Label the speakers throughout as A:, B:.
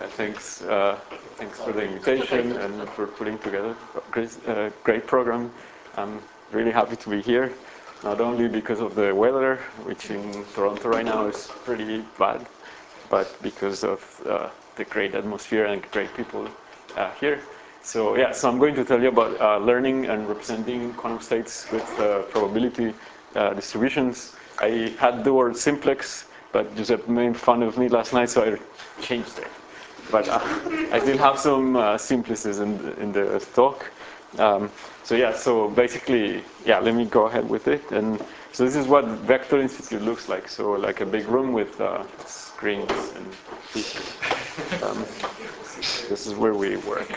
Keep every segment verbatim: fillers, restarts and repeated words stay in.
A: thanks, uh, thanks for the invitation and for putting together a great, uh, great program. I'm really happy to be here, not only because of the weather, which in Toronto right now is pretty bad, but because of uh, the great atmosphere and great people uh, here. So yeah, so I'm going to tell you about uh, learning and representing quantum states with uh, probability uh, distributions. I had the word simplex, but Giuseppe made fun of me last night, so I changed it. But uh, I still have some uh, simplices in the, in the talk. Um, so yeah, so basically, yeah, let me go ahead with it. And so this is what Vector Institute looks like. So like a big room with uh, screens and people. Um, this is where we work.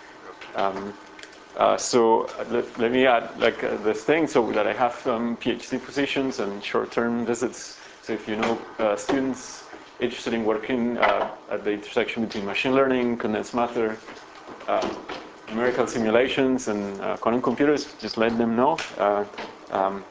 A: Um, uh, so let, let me add like uh, this thing so that I have um, PhD positions and short-term visits. So if you know uh, students interested in working uh, at the intersection between machine learning, condensed matter, uh, numerical simulations, and uh, quantum computers, just let them know. Uh, um,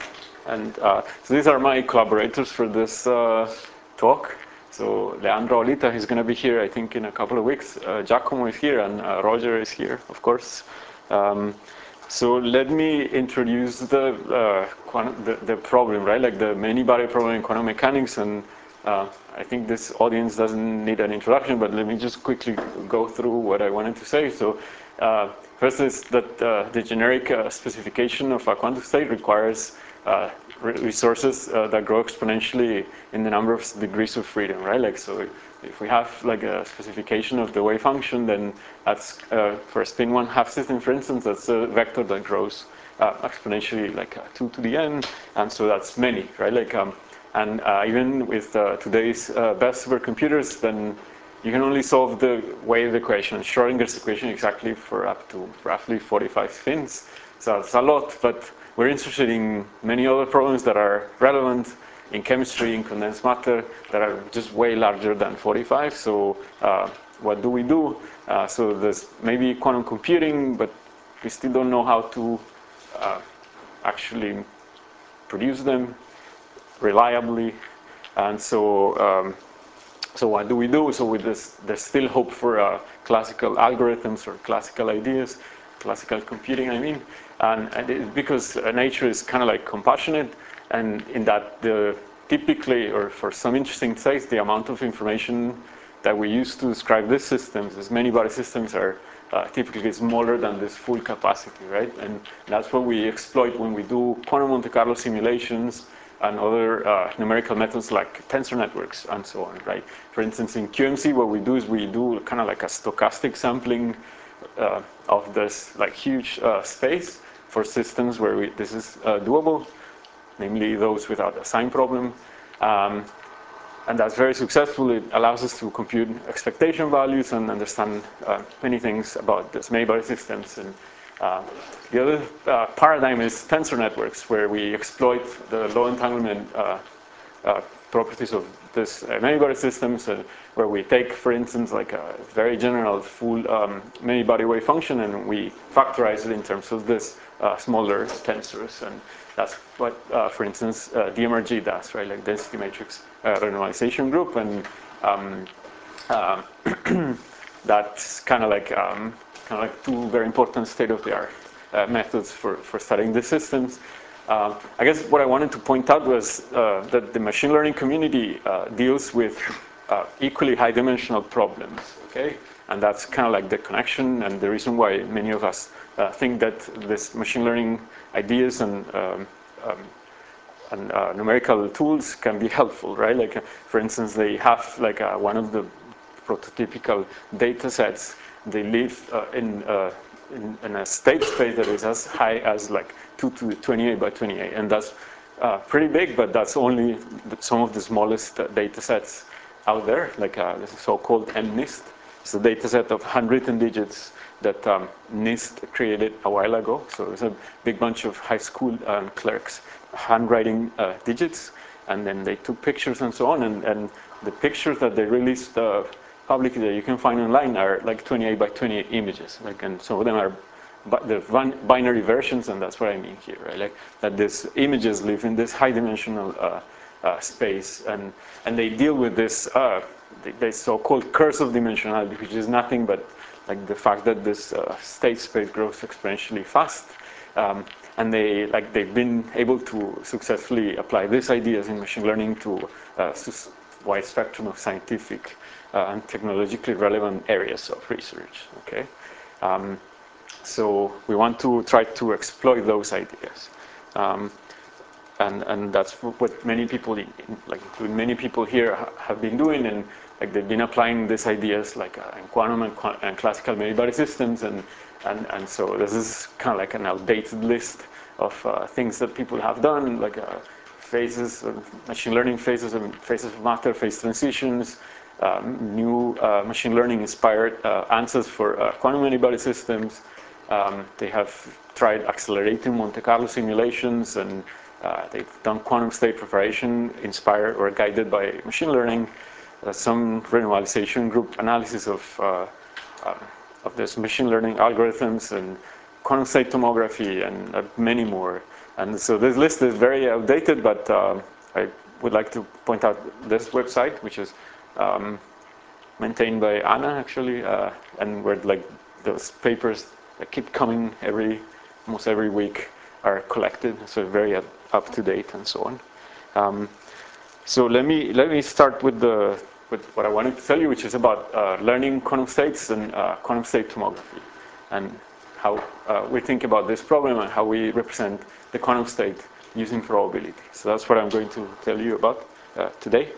A: and uh, so these are my collaborators for this uh, talk. So Leandro Olita is going to be here, I think, in a couple of weeks. Uh, Giacomo is here, and uh, Roger is here, of course. Um, so let me introduce the, uh, quantum, the the problem, right? Like the many-body problem in quantum mechanics, and uh, I think this audience doesn't need an introduction, but let me just quickly go through what I wanted to say. So uh, first is that uh, the generic uh, specification of a quantum state requires uh, resources uh, that grow exponentially in the number of degrees of freedom, right? Like, so if we have like a specification of the wave function, then that's uh, for a spin one half system, for instance, that's a vector that grows uh, exponentially like uh, two to the n, and so that's many, right? Like, um, and uh, even with uh, today's uh, best supercomputers, then you can only solve the wave equation, Schrodinger's equation, exactly for up to roughly forty-five spins. So that's a lot, but we're interested in many other problems that are relevant in chemistry, in condensed matter, that are just way larger than forty-five. So uh, what do we do? Uh, so there's maybe quantum computing, but we still don't know how to uh, actually produce them reliably. And so, um, so what do we do? So with this, there's still hope for uh, classical algorithms or classical ideas, classical computing, I mean. And, and it, because nature is kind of like compassionate, and in that the typically, or for some interesting states, the amount of information that we use to describe these systems, as many-body systems, are uh, typically smaller than this full capacity, right? And that's what we exploit when we do quantum Monte Carlo simulations and other uh, numerical methods like tensor networks and so on, right? For instance, in Q M C, what we do is we do kind of like a stochastic sampling uh, of this like huge uh, space for systems where we, this is uh, doable, namely those without a sign problem. Um, and that's very successful. It allows us to compute expectation values and understand uh, many things about this many-body systems. And uh, the other uh, paradigm is tensor networks, where we exploit the low entanglement uh, uh, properties of this uh, many-body systems, uh, where we take, for instance, like a very general full um, many-body wave function, and we factorize it in terms of this uh, smaller tensors. And that's what, uh, for instance, uh, D M R G does, right? Like density matrix uh, renormalization group, and um, uh, that's kind of like um, kind of like two very important state-of-the-art uh, methods for for studying the systems. Uh, I guess what I wanted to point out was uh, that the machine learning community uh, deals with uh, equally high-dimensional problems, okay? And that's kind of like the connection and the reason why many of us uh, think that this machine learning ideas and, um, um, and uh, numerical tools can be helpful, right? Like, uh, for instance, they have like uh, one of the prototypical data sets. They live uh, in uh, In, in a state space that is as high as like two to twenty-eight by twenty-eight, and that's uh, pretty big, but that's only some of the smallest uh, data sets out there, like uh, this so-called MNIST. It's a data set of handwritten digits that um, NIST created a while ago. So it's a big bunch of high school um, clerks handwriting uh, digits, and then they took pictures and so on, and, and the pictures that they released uh, publicly that you can find online are like twenty-eight by twenty-eight images, like, and some of them are the binary versions, and that's what I mean here, right? Like that these images live in this high-dimensional uh, uh, space, and and they deal with this uh, the, the so-called curse of dimensionality, which is nothing but like the fact that this uh, state space grows exponentially fast. Um, and they, like, they've been able to successfully apply these ideas in machine learning to a wide spectrum of scientific uh, and technologically relevant areas of research. Okay, um, so we want to try to exploit those ideas. Um, And, and that's what many people, like including many people here, have been doing, and like they've been applying these ideas like uh, in quantum and, qu and classical many-body systems, and, and and so this is kind of like an outdated list of uh, things that people have done, like uh, phases, of machine learning phases, and phases of matter, phase transitions, um, new uh, machine learning-inspired uh, answers for uh, quantum many-body systems. Um, they have tried accelerating Monte Carlo simulations, and Uh, they've done quantum state preparation inspired or guided by machine learning, uh, some renormalization group analysis of, uh, uh, of this machine learning algorithms, and quantum state tomography, and uh, many more. And so this list is very outdated, but uh, I would like to point out this website, which is um, maintained by Anna, actually, uh, and where like those papers that keep coming every, almost every week are collected, so very up to date and so on. Um, so let me let me start with the with what I wanted to tell you, which is about uh, learning quantum states and uh, quantum state tomography, and how uh, we think about this problem and how we represent the quantum state using probability. So that's what I'm going to tell you about uh, today.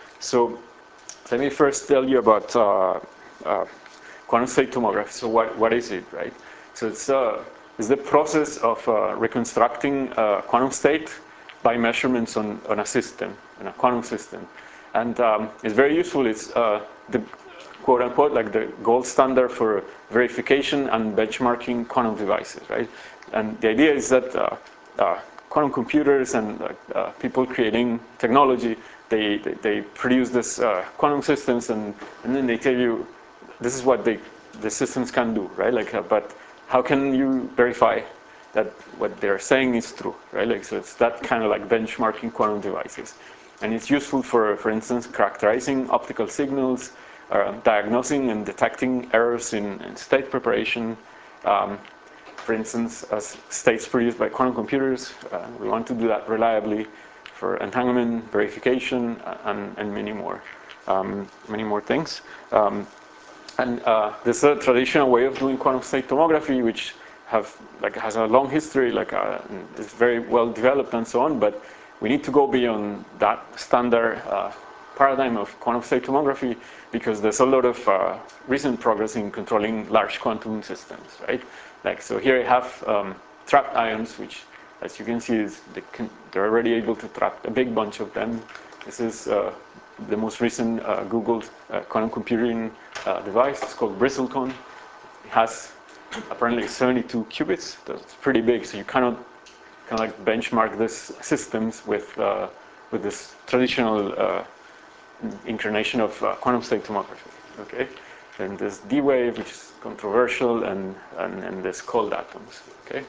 A: So let me first tell you about uh, uh, quantum state tomography. So what what is it, right? So it's uh, is the process of uh, reconstructing a quantum state by measurements on, on a system, on a quantum system. And um, it's very useful. It's uh, the quote unquote like the gold standard for verification and benchmarking quantum devices, right? And the idea is that uh, uh, quantum computers and uh, uh, people creating technology, they, they, they produce this uh, quantum systems, and, and then they tell you this is what they, the systems can do, right? Like, uh, but how can you verify that what they're saying is true, right? Like, so it's that kind of like benchmarking quantum devices. And it's useful for, for instance, characterizing optical signals, uh, diagnosing and detecting errors in, in state preparation. Um, for instance, as states produced by quantum computers, uh, we want to do that reliably for entanglement, verification, and, and many more, um, many more things. Um, And uh, there's a traditional way of doing quantum state tomography, which have like has a long history, like uh, is very well developed and so on. But we need to go beyond that standard uh, paradigm of quantum state tomography, because there's a lot of uh, recent progress in controlling large quantum systems, right? Like, so here I have um, trapped ions, which, as you can see, is they can, they're already able to trap a big bunch of them. This is uh, the most recent uh, Google uh, quantum computing uh, device. It's called Bristlecon. It has apparently seventy-two qubits. That's pretty big. So you cannot kind of like benchmark these systems with uh, with this traditional uh, incarnation of uh, quantum state tomography. Okay, and there's D-Wave, which is controversial, and and, and there's cold atoms. Okay,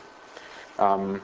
A: um,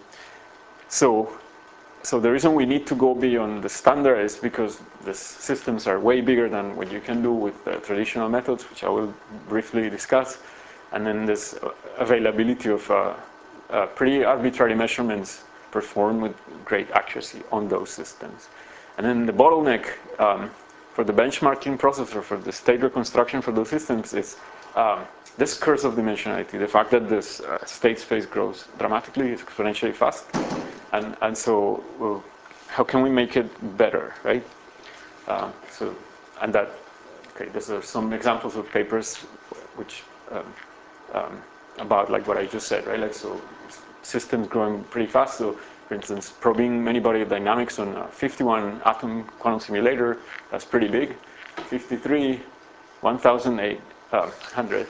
A: so. So the reason we need to go beyond the standard is because the systems are way bigger than what you can do with the traditional methods, which I will briefly discuss. And then there's availability of uh, uh, pretty arbitrary measurements performed with great accuracy on those systems. And then the bottleneck um, for the benchmarking process, or for the state reconstruction for those systems, is um, this curse of dimensionality, the fact that this uh, state space grows dramatically, exponentially fast. And, and so, well, how can we make it better, right? Uh, so, and that, okay, these are some examples of papers which um, um, about like what I just said, right? Like, so systems growing pretty fast. So, for instance, probing many-body dynamics on a fifty-one atom quantum simulator, that's pretty big. fifty-three, one thousand eight hundred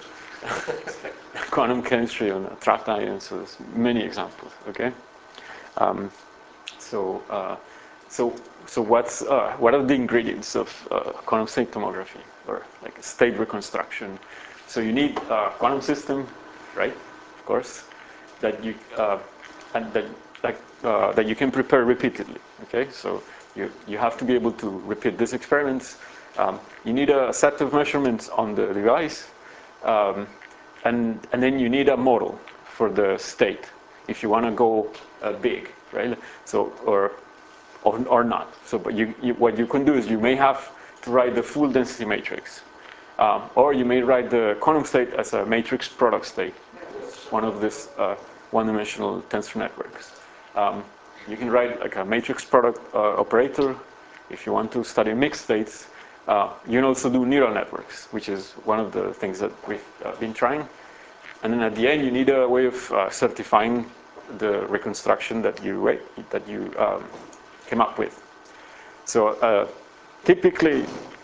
A: quantum chemistry on a trapped ion. So, there's many examples. Okay. Um, so, uh, so, so what's uh, what are the ingredients of uh, quantum state tomography, or like state reconstruction? So you need a quantum system, right? Of course, that you uh, and that like uh, that you can prepare repeatedly. Okay, so you you have to be able to repeat these experiments, Um, you need a set of measurements on the device, um, and, and then you need a model for the state if you want to go uh, big, right? So, or, or, or not. So, but you, you, what you can do is you may have to write the full density matrix, um, or you may write the quantum state as a matrix product state, one of these uh, one-dimensional tensor networks. Um, you can write like a matrix product uh, operator if you want to study mixed states. Uh, you can also do neural networks, which is one of the things that we've uh, been trying. And then at the end, you need a way of uh, certifying the reconstruction that you that you um, came up with. So uh, typically,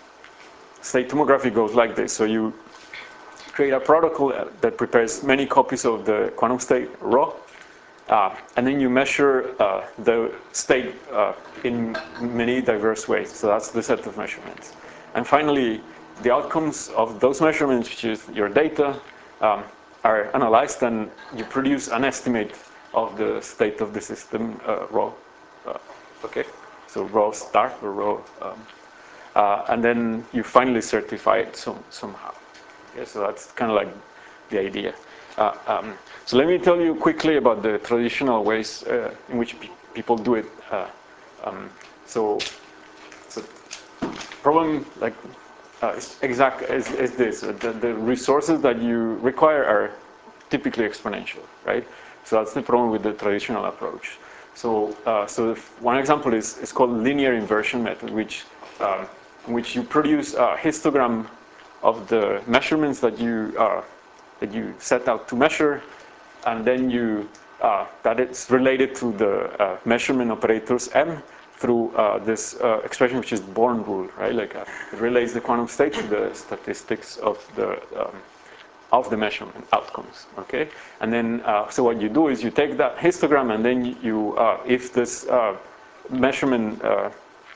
A: state tomography goes like this. So you create a protocol that prepares many copies of the quantum state raw, uh, and then you measure uh, the state uh, in many diverse ways. So that's the set of measurements. And finally, the outcomes of those measurements, which is your data, um, are analyzed, and you produce an estimate of the state of the system uh, raw. Uh, okay, so raw start or raw, um, uh, and then you finally certify it some, somehow. Okay, so that's kind of like the idea. Uh, um, so let me tell you quickly about the traditional ways uh, in which pe people do it. Uh, um, so, so problem like uh, is exact is, is this: the, the resources that you require are typically exponential, right? So that's the problem with the traditional approach. So, uh, so one example is is called linear inversion method, which um, in which you produce a histogram of the measurements that you uh, that you set out to measure, and then you uh, that it's related to the uh, measurement operators m through uh, this uh, expression, which is Born rule, right? Like uh, it relates the quantum state to the statistics of the um, of the measurement outcomes. Okay, and then uh, so what you do is you take that histogram, and then you, uh, if this uh, measurement uh,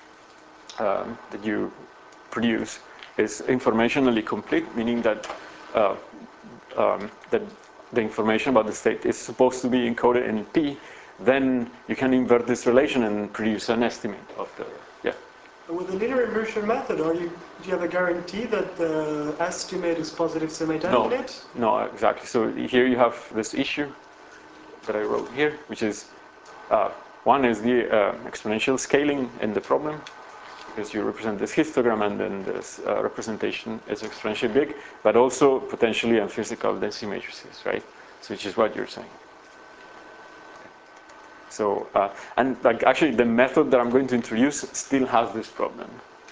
A: uh, that you produce is informationally complete, meaning that uh, um, that the information about the state is supposed to be encoded in P, then you can invert this relation and produce an estimate of the, yeah.
B: With the linear inversion method, are you, do you have a guarantee that the estimate is positive semi-definite?
A: No, no, exactly. So here you have this issue that I wrote here, which is, uh, one is the uh, exponential scaling in the problem, because you represent this histogram, and then this uh, representation is exponentially big, but also potentially in physical density matrices, right? So which is what you're saying. So, uh, and like actually the method that I'm going to introduce still has this problem.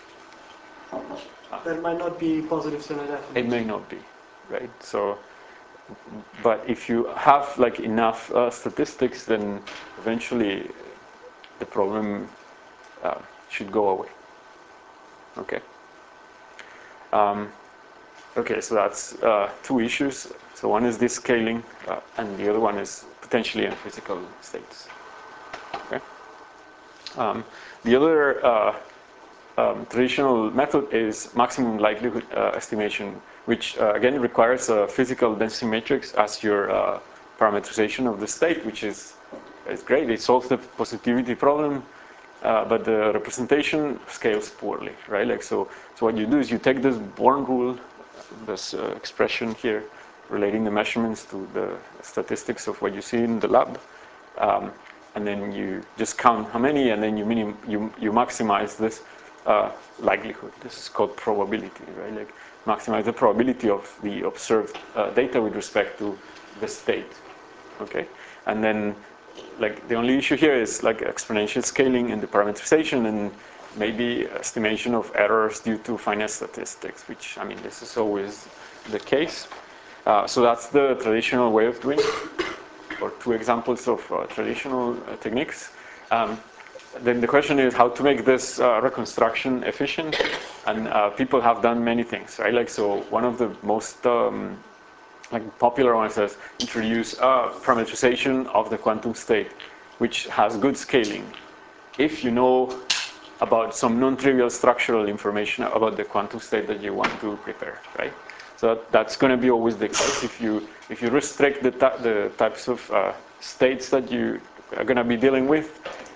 B: That might not be positive semi-definite.
A: It may not be, right? So, but if you have like enough uh, statistics, then eventually the problem uh, should go away. Okay. Um, okay, so that's uh, two issues. So one is this scaling, uh, and the other one is potentially in physical states. Okay. Um, the other uh, um, traditional method is maximum likelihood uh, estimation, which uh, again requires a physical density matrix as your uh, parameterization of the state, which is is great. It solves the positivity problem. Uh, but the representation scales poorly, right? Like so, so what you do is you take this Born rule, this uh, expression here, relating the measurements to the statistics of what you see in the lab, um, and then you just count how many, and then you minim you you maximize this uh, likelihood. This is called probability, right? Like maximize the probability of the observed uh, data with respect to the state. Okay, and then. Like the only issue here is like exponential scaling in the parameterization, and maybe estimation of errors due to finite statistics, which, I mean, this is always the case. Uh, so that's the traditional way of doing it, or two examples of uh, traditional uh, techniques. Um, then the question is how to make this uh, reconstruction efficient, and uh, people have done many things, right? Like, so one of the most um, like popular one says introduce a parameterization of the quantum state, which has good scaling. If you know about some non-trivial structural information about the quantum state that you want to prepare, right? So that, that's going to be always the case. If you if you restrict the the types of uh, states that you are going to be dealing with,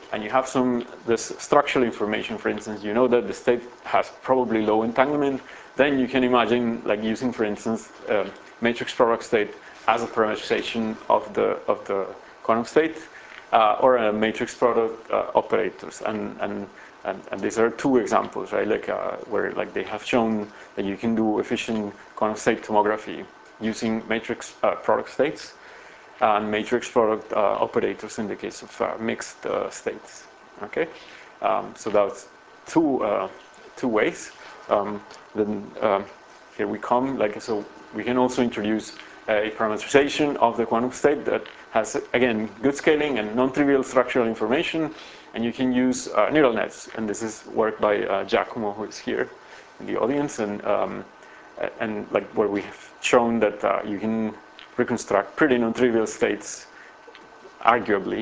A: and you have some this structural information, for instance, you know that the state has probably low entanglement, then you can imagine like using, for instance, um, matrix product state as a parameterization of the of the quantum state, uh, or a matrix product uh, operators, and and. And, and these are two examples, right? Like uh, where like they have shown that you can do efficient quantum state tomography using matrix uh, product states and matrix product uh, operators in the case of uh, mixed uh, states. Okay, um, so that's two uh, two ways. Um, then um, here we come. Like so, we can also introduce a parameterization of the quantum state that has again good scaling and non-trivial structural information. And you can use uh, neural nets, and this is work by uh, Giacomo, who is here in the audience, and um, and like where we have shown that uh, you can reconstruct pretty non-trivial states, arguably,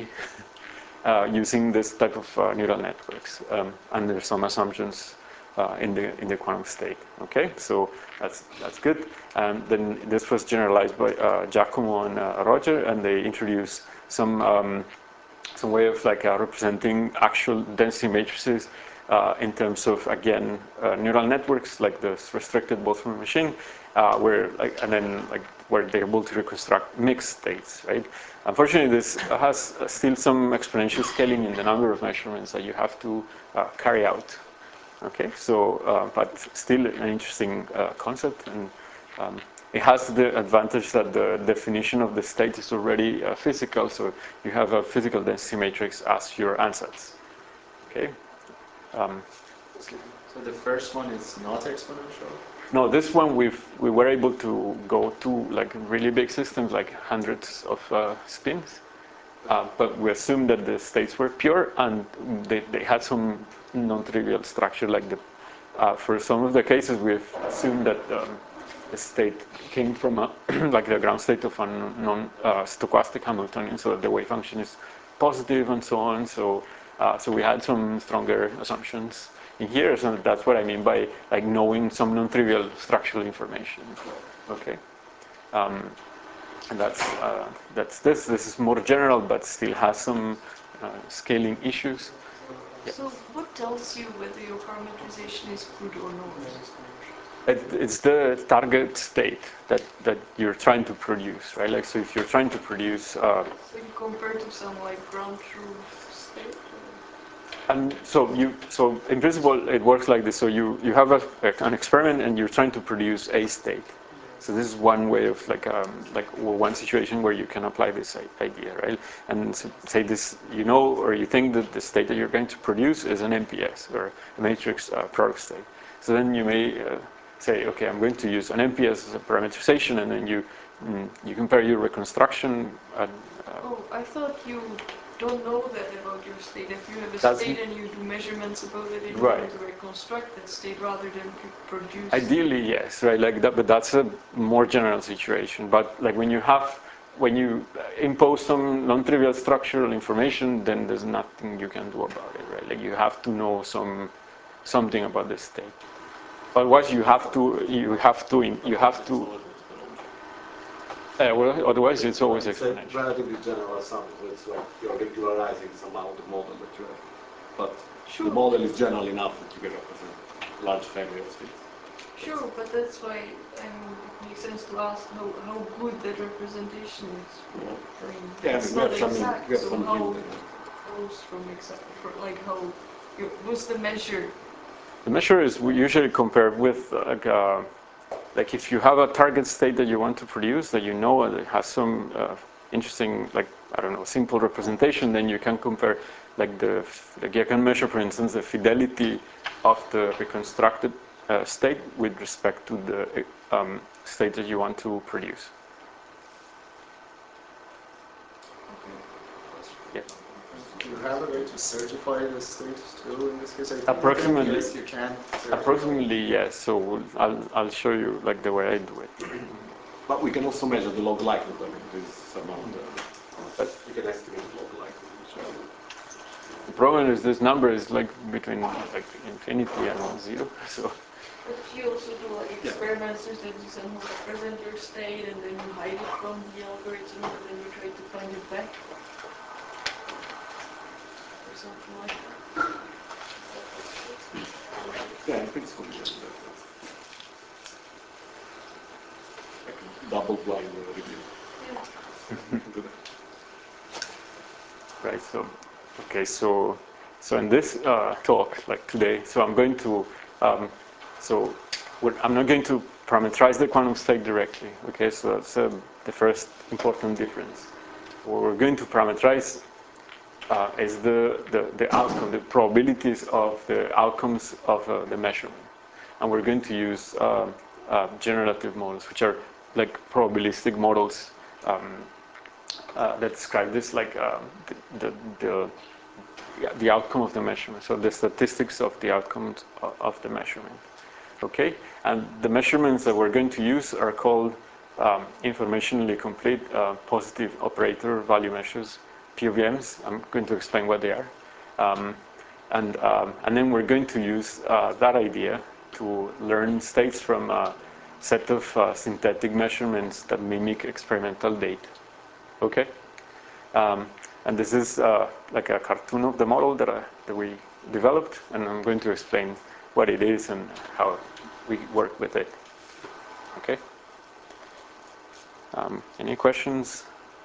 A: uh, using this type of uh, neural networks um, under some assumptions uh, in the in the quantum state. Okay, so that's that's good. And then this was generalized by uh, Giacomo and uh, Roger, and they introduced some. Um, some way of like uh, representing actual density matrices uh, in terms of again uh, neural networks like this restricted Boltzmann machine, uh, where like and then like where they're able to reconstruct mixed states, right? Unfortunately, this has still some exponential scaling in the number of measurements that you have to uh, carry out. Okay, so uh, but still an interesting uh, concept, and um, it has the advantage that the definition of the state is already uh, physical, so you have a physical density matrix as your ansatz. Okay. Um,
C: so the first one is not exponential?
A: No, this one we've we were able to go to like really big systems, like hundreds of uh, spins, uh, but we assumed that the states were pure and they, they had some non-trivial structure. Like the uh, for some of the cases, we've assumed that um, the state came from a like the ground state of a non-stochastic uh, Hamiltonian, so that the wave function is positive and so on. So uh, so we had some stronger assumptions in here, so that's what I mean by like knowing some non-trivial structural information. Okay, um, and that's uh, that's this. This is more general, but still has some uh, scaling issues.
D: Yeah. So, what tells you whether your parameterization is good or not?
A: It, it's the target state that, that you're trying to produce, right? Like, so if you're trying to produce. Uh,
D: so you compare to some like ground truth state.
A: And so you, so in principle, it works like this. So you, you have a, an experiment, and you're trying to produce a state. So this is one way of like, um, like one situation where you can apply this idea, right? And so say this, you know, or you think that the state that you're going to produce is an M P S or a matrix uh, product state. So then you may uh, say, okay, I'm going to use an M P S as a parameterization, and then you mm, you compare your reconstruction. And, uh,
D: oh, I thought you don't know that about your state. If you have a
A: That's
D: state and you do measurements about it, and
A: right.
D: you want to reconstruct that state rather than produce.
A: Ideally, yes, right? Like that, but that's a more general situation. But like when you have, when you impose some non-trivial structural information, then there's nothing you can do about it, right? Like you have to know some something about the state. Otherwise, you have to, you have to, you have to. Uh, well, otherwise, it's always
E: it's
A: exponential.
E: It's a relatively general assumption. So it's like you're regularizing somehow the model that you have. But sure. The model is general enough that you can represent a large family of states.
D: Sure, but that's why I mean, it makes sense to ask how, how good that representation is. I mean,
E: yeah,
D: it's
E: we
D: not
E: have some,
D: exact,
E: we have
D: so
E: some
D: how
E: hint.
D: close from exact, for like how, you, what's the measure?
A: The measure is we usually compare with like, uh, like if you have a target state that you want to produce that you know and it has some uh, interesting, like, I don't know, simple representation, then you can compare, like the, like you can measure, for instance, the fidelity of the reconstructed uh, state with respect to the um, state that you want to produce. Yeah.
C: Do you have a way to certify the state too in this case? I think
A: Approximately.
C: Yes, you can.
A: Approximately, yes. So I'll I'll show you like the way I do it.
E: But we can also measure the log likelihood. I mean, this amount. Uh, you can estimate the log likelihood.
A: The problem is this number is like between like infinity and zero. So.
D: But you also do like experiments that you somehow represent your state and then you hide it from the algorithm and then you try to find it back. something like that.
E: Yeah, in principle, yes. Like a double blind review.
D: Yeah.
A: Right. So, okay. So, so in this uh, talk, like today, so I'm going to, um, so we're, I'm not going to parameterize the quantum state directly. Okay. So that's uh, the first important difference. What we're going to parameterize uh, is the, the the outcome, the probabilities of the outcomes of uh, the measurement, and we're going to use uh, uh, generative models, which are like probabilistic models. Um, Uh, that describe this, like uh, the, the, the, yeah, the outcome of the measurement, so the statistics of the outcomes of the measurement. Okay, and the measurements that we're going to use are called um, informationally complete uh, positive operator value measures, P O V Ms. I'm going to explain what they are, um, and um, and then we're going to use uh, that idea to learn states from a set of uh, synthetic measurements that mimic experimental data. Okay, um, and this is uh, like a cartoon of the model that, I, that we developed, and I'm going to explain what it is and how we work with it. Okay. Um, any questions?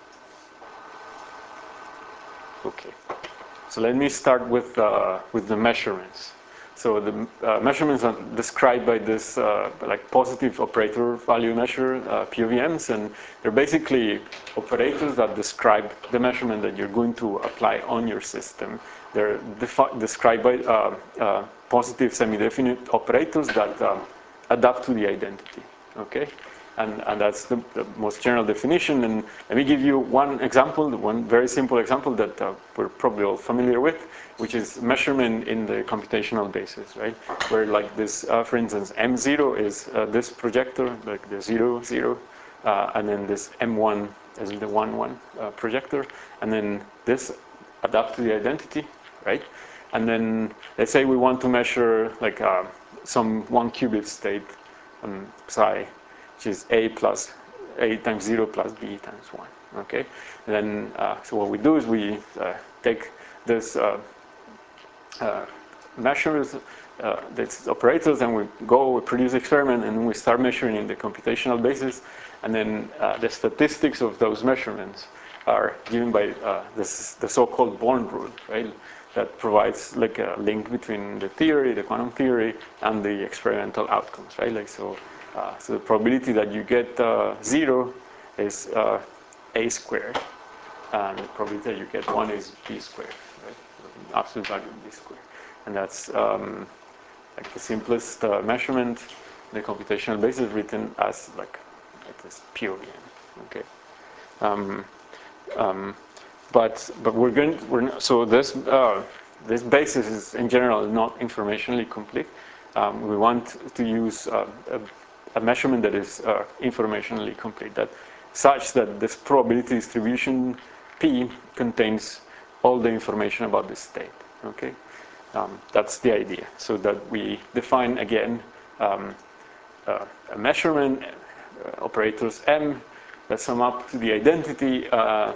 A: Okay. So let me start with uh, with the measurements. So the uh, measurements are described by this uh, like positive operator value measure, uh, P O V Ms, and they're basically operators that describe the measurement that you're going to apply on your system. They're described by uh, uh, positive semi-definite operators that um, adapt to the identity. Okay. And, and that's the, the most general definition. And let me give you one example, one very simple example that uh, we're probably all familiar with, which is measurement in the computational basis, right? Where like this, uh, for instance, M zero is uh, this projector, like the zero, zero, uh, and then this M one is the one, one uh, projector, and then this adapt to the identity, right? And then let's say we want to measure like uh, some one qubit state, um, psi, which is a plus a times zero plus b times one. Okay, and then uh, so what we do is we uh, take this uh, uh, measures, uh, these operators, and we go, we produce experiment, and then we start measuring in the computational basis, and then uh, the statistics of those measurements are given by uh, this the so-called Born rule, right? That provides like a link between the theory, the quantum theory, and the experimental outcomes, right? Like so. Uh, so the probability that you get uh, zero is uh, a squared, and the probability that you get one is b squared, right? Absolute value of b squared, and that's um, like the simplest uh, measurement in the computational basis, written as like, like this P O V M. Okay, um, um, but but we're going we're not, so this uh, this basis is in general not informationally complete. Um, we want to use uh, a a measurement that is uh, informationally complete, that such that this probability distribution P contains all the information about the state. Okay, um, that's the idea. So that we define again um, uh, a measurement uh, operators M that sum up to the identity, uh,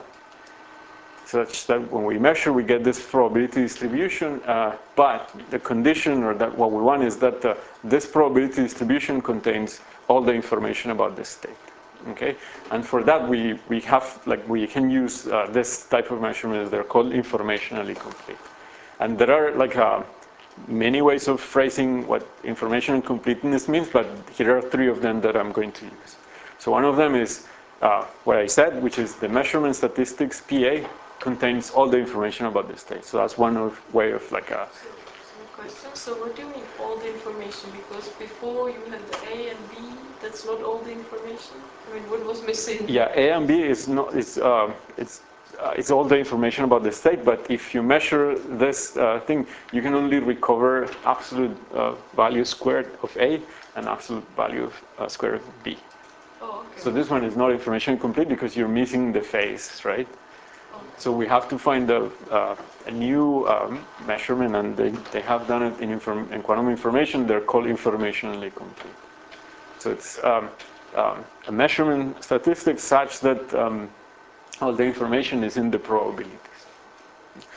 A: such that when we measure, we get this probability distribution, uh, but the condition, or that what we want, is that uh, this probability distribution contains all the information about the state. Okay, and for that we we have like we can use uh, this type of measurements. They're called informationally complete, and there are like uh, many ways of phrasing what information completeness means, but here are three of them that I'm going to use. So one of them is uh, what I said, which is the measurement statistics P A contains all the information about the state. So that's one of, way of like a...
D: So, so question, so what do you mean all the information? Because before you had the A and B, that's not all the information? I mean, what was missing?
A: Yeah, A and B is not, it's, uh, it's, uh, it's all the information about the state, but if you measure this uh, thing, you can only recover absolute uh, value squared of A and absolute value uh, squared of B.
D: Oh, okay.
A: So this one is not information complete because you're missing the phase, right?
D: Okay.
A: So we have to find a, uh, a new um, measurement, and they, they have done it in, inform in quantum information. They're called informationally complete. So it's um, um, a measurement statistic such that um, all the information is in the probabilities.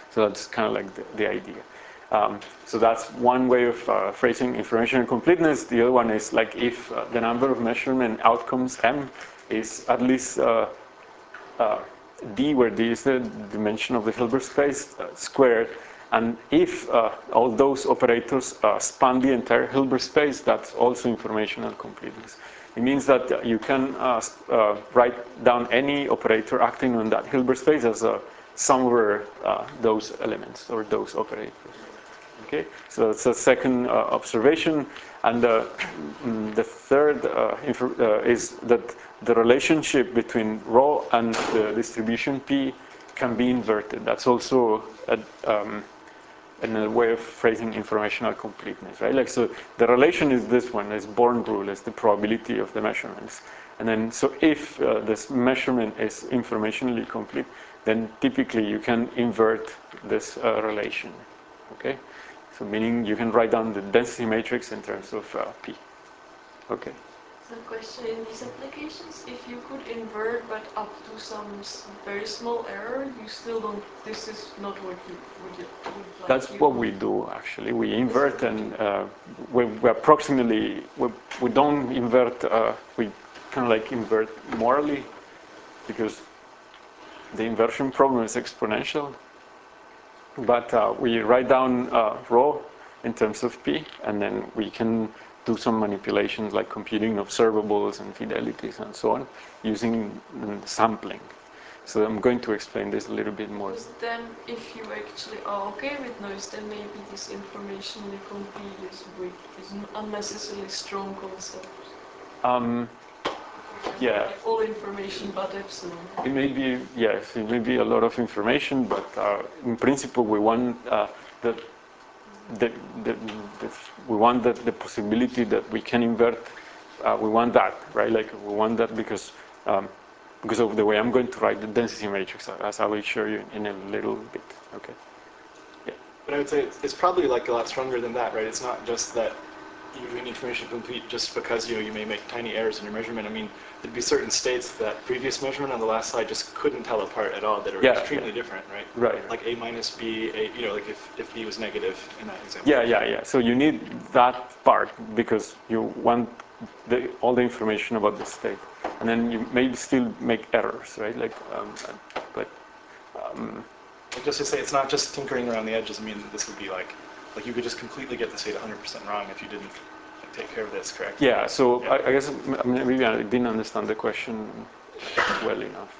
A: So that's kind of like the, the idea. Um, so that's one way of uh, phrasing information completeness. The other one is like if uh, the number of measurement outcomes m is at least uh, uh, d, where d is the dimension of the Hilbert space, uh, squared, and if uh, all those operators uh, span the entire Hilbert space, that's also informational completeness. It means that uh, you can uh, uh, write down any operator acting on that Hilbert space as a sum over uh, those elements or those operators. Okay, so that's a second uh, observation, and uh, the third uh, uh, is that the relationship between rho and the distribution P can be inverted. That's also a, um, a way of phrasing informational completeness, right? Like, so the relation is this one, is Born rule, is the probability of the measurements. And then, so if uh, this measurement is informationally complete, then typically you can invert this uh, relation, okay? So meaning you can write down the density matrix in terms of uh, P, okay?
D: So question, in these applications, if you could invert but up to some very small error, you still don't, this is not what you would, you, would like.
A: That's what we do, actually. We invert and uh, we, we approximately, we, we don't invert, uh, we kind of like invert morally, because the inversion problem is exponential. But uh, we write down uh, rho in terms of P, and then we can do some manipulations like computing observables and fidelities and so on using sampling. So I'm going to explain this a little bit more.
D: Because then if you actually are okay with noise, then maybe this informationally complete is, weak, is an unnecessarily strong concept.
A: Um, yeah.
D: All information but epsilon.
A: It may be, yes, it may be a lot of information, but uh, in principle we want uh, the, the, the, the, we want the, the possibility that we can invert, uh, we want that, right? Like we want that because um, because of the way I'm going to write the density matrix, as I will show you in a little bit, okay? Yeah.
F: But I would say it's, it's probably like a lot stronger than that, right? It's not just that you need information complete just because you know you may make tiny errors in your measurement. I mean, there'd be certain states that previous measurement on the last slide just couldn't tell apart at all that are
A: yeah,
F: extremely
A: yeah.
F: different, right?
A: Right.
F: Like A minus B, A, you know, like if, if B was negative in that example.
A: Yeah, yeah, yeah. So you need that part because you want the, all the information about the state, and then you maybe still make errors, right? Like, um, but. Um,
F: Just to say, it's not just tinkering around the edges. I mean, this would be like, like you could just completely get the state one hundred percent wrong if you didn't like, take care of this, correct?
A: Yeah. So
F: yeah.
A: I, I guess maybe I didn't understand the question well enough.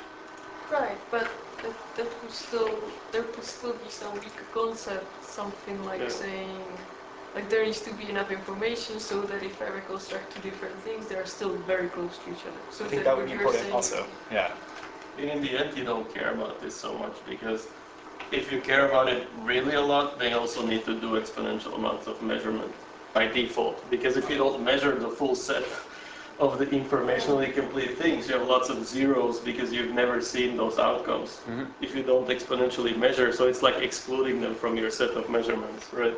D: Right, but that, that would still, there could still be some weaker concept, something like
A: Yeah.
D: saying, like there needs to be enough information so that if I reconstruct two different things, they are still very close to each other. So
F: I think
D: that
F: that would
D: what
F: be
D: you're
F: important
D: saying,
F: also. Yeah.
G: And in the end, you don't care about this so much because if you care about it really a lot, they also need to do exponential amounts of measurement by default. Because if you don't measure the full set of the informationally complete things, you have lots of zeros because you've never seen those outcomes. Mm-hmm. If you don't exponentially measure, so it's like excluding them from your set of measurements, right?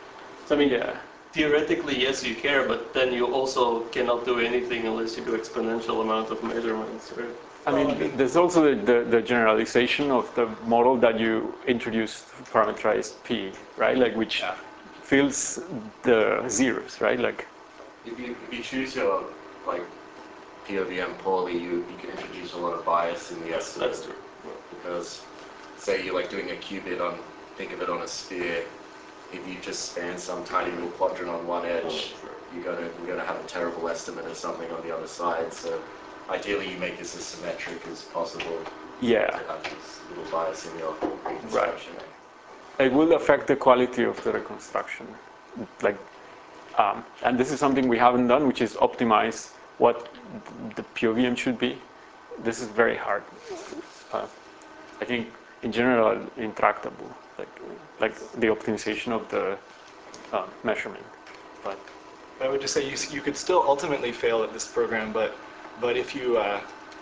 G: So I mean, yeah. Theoretically, yes, you care, but then you also cannot do anything unless you do exponential amount of measurements, right?
A: I mean, there's also the, the, the generalization of the model that you introduced parameterized P, right? Like which yeah. fills the zeros, right? Like
H: if you if you choose your like P O V M poorly, you you can introduce a lot of bias in the estimate.
G: That's true.
H: Because say you're like doing a qubit on, think of it on a sphere. If you just span some tiny little quadrant on one edge, you're gonna you're gonna have a terrible estimate of something on the other side. So ideally, you make this as symmetric as possible.
A: Yeah.
H: To have this little bias in your reconstruction.
A: Right. It will affect the quality of the reconstruction. Like, um, and this is something we haven't done, which is optimize what the P O V M should be. This is very hard. Uh, I think in general intractable. Like, like the optimization of the uh, measurement. But
F: I would just say you you could still ultimately fail at this program, but but if you uh,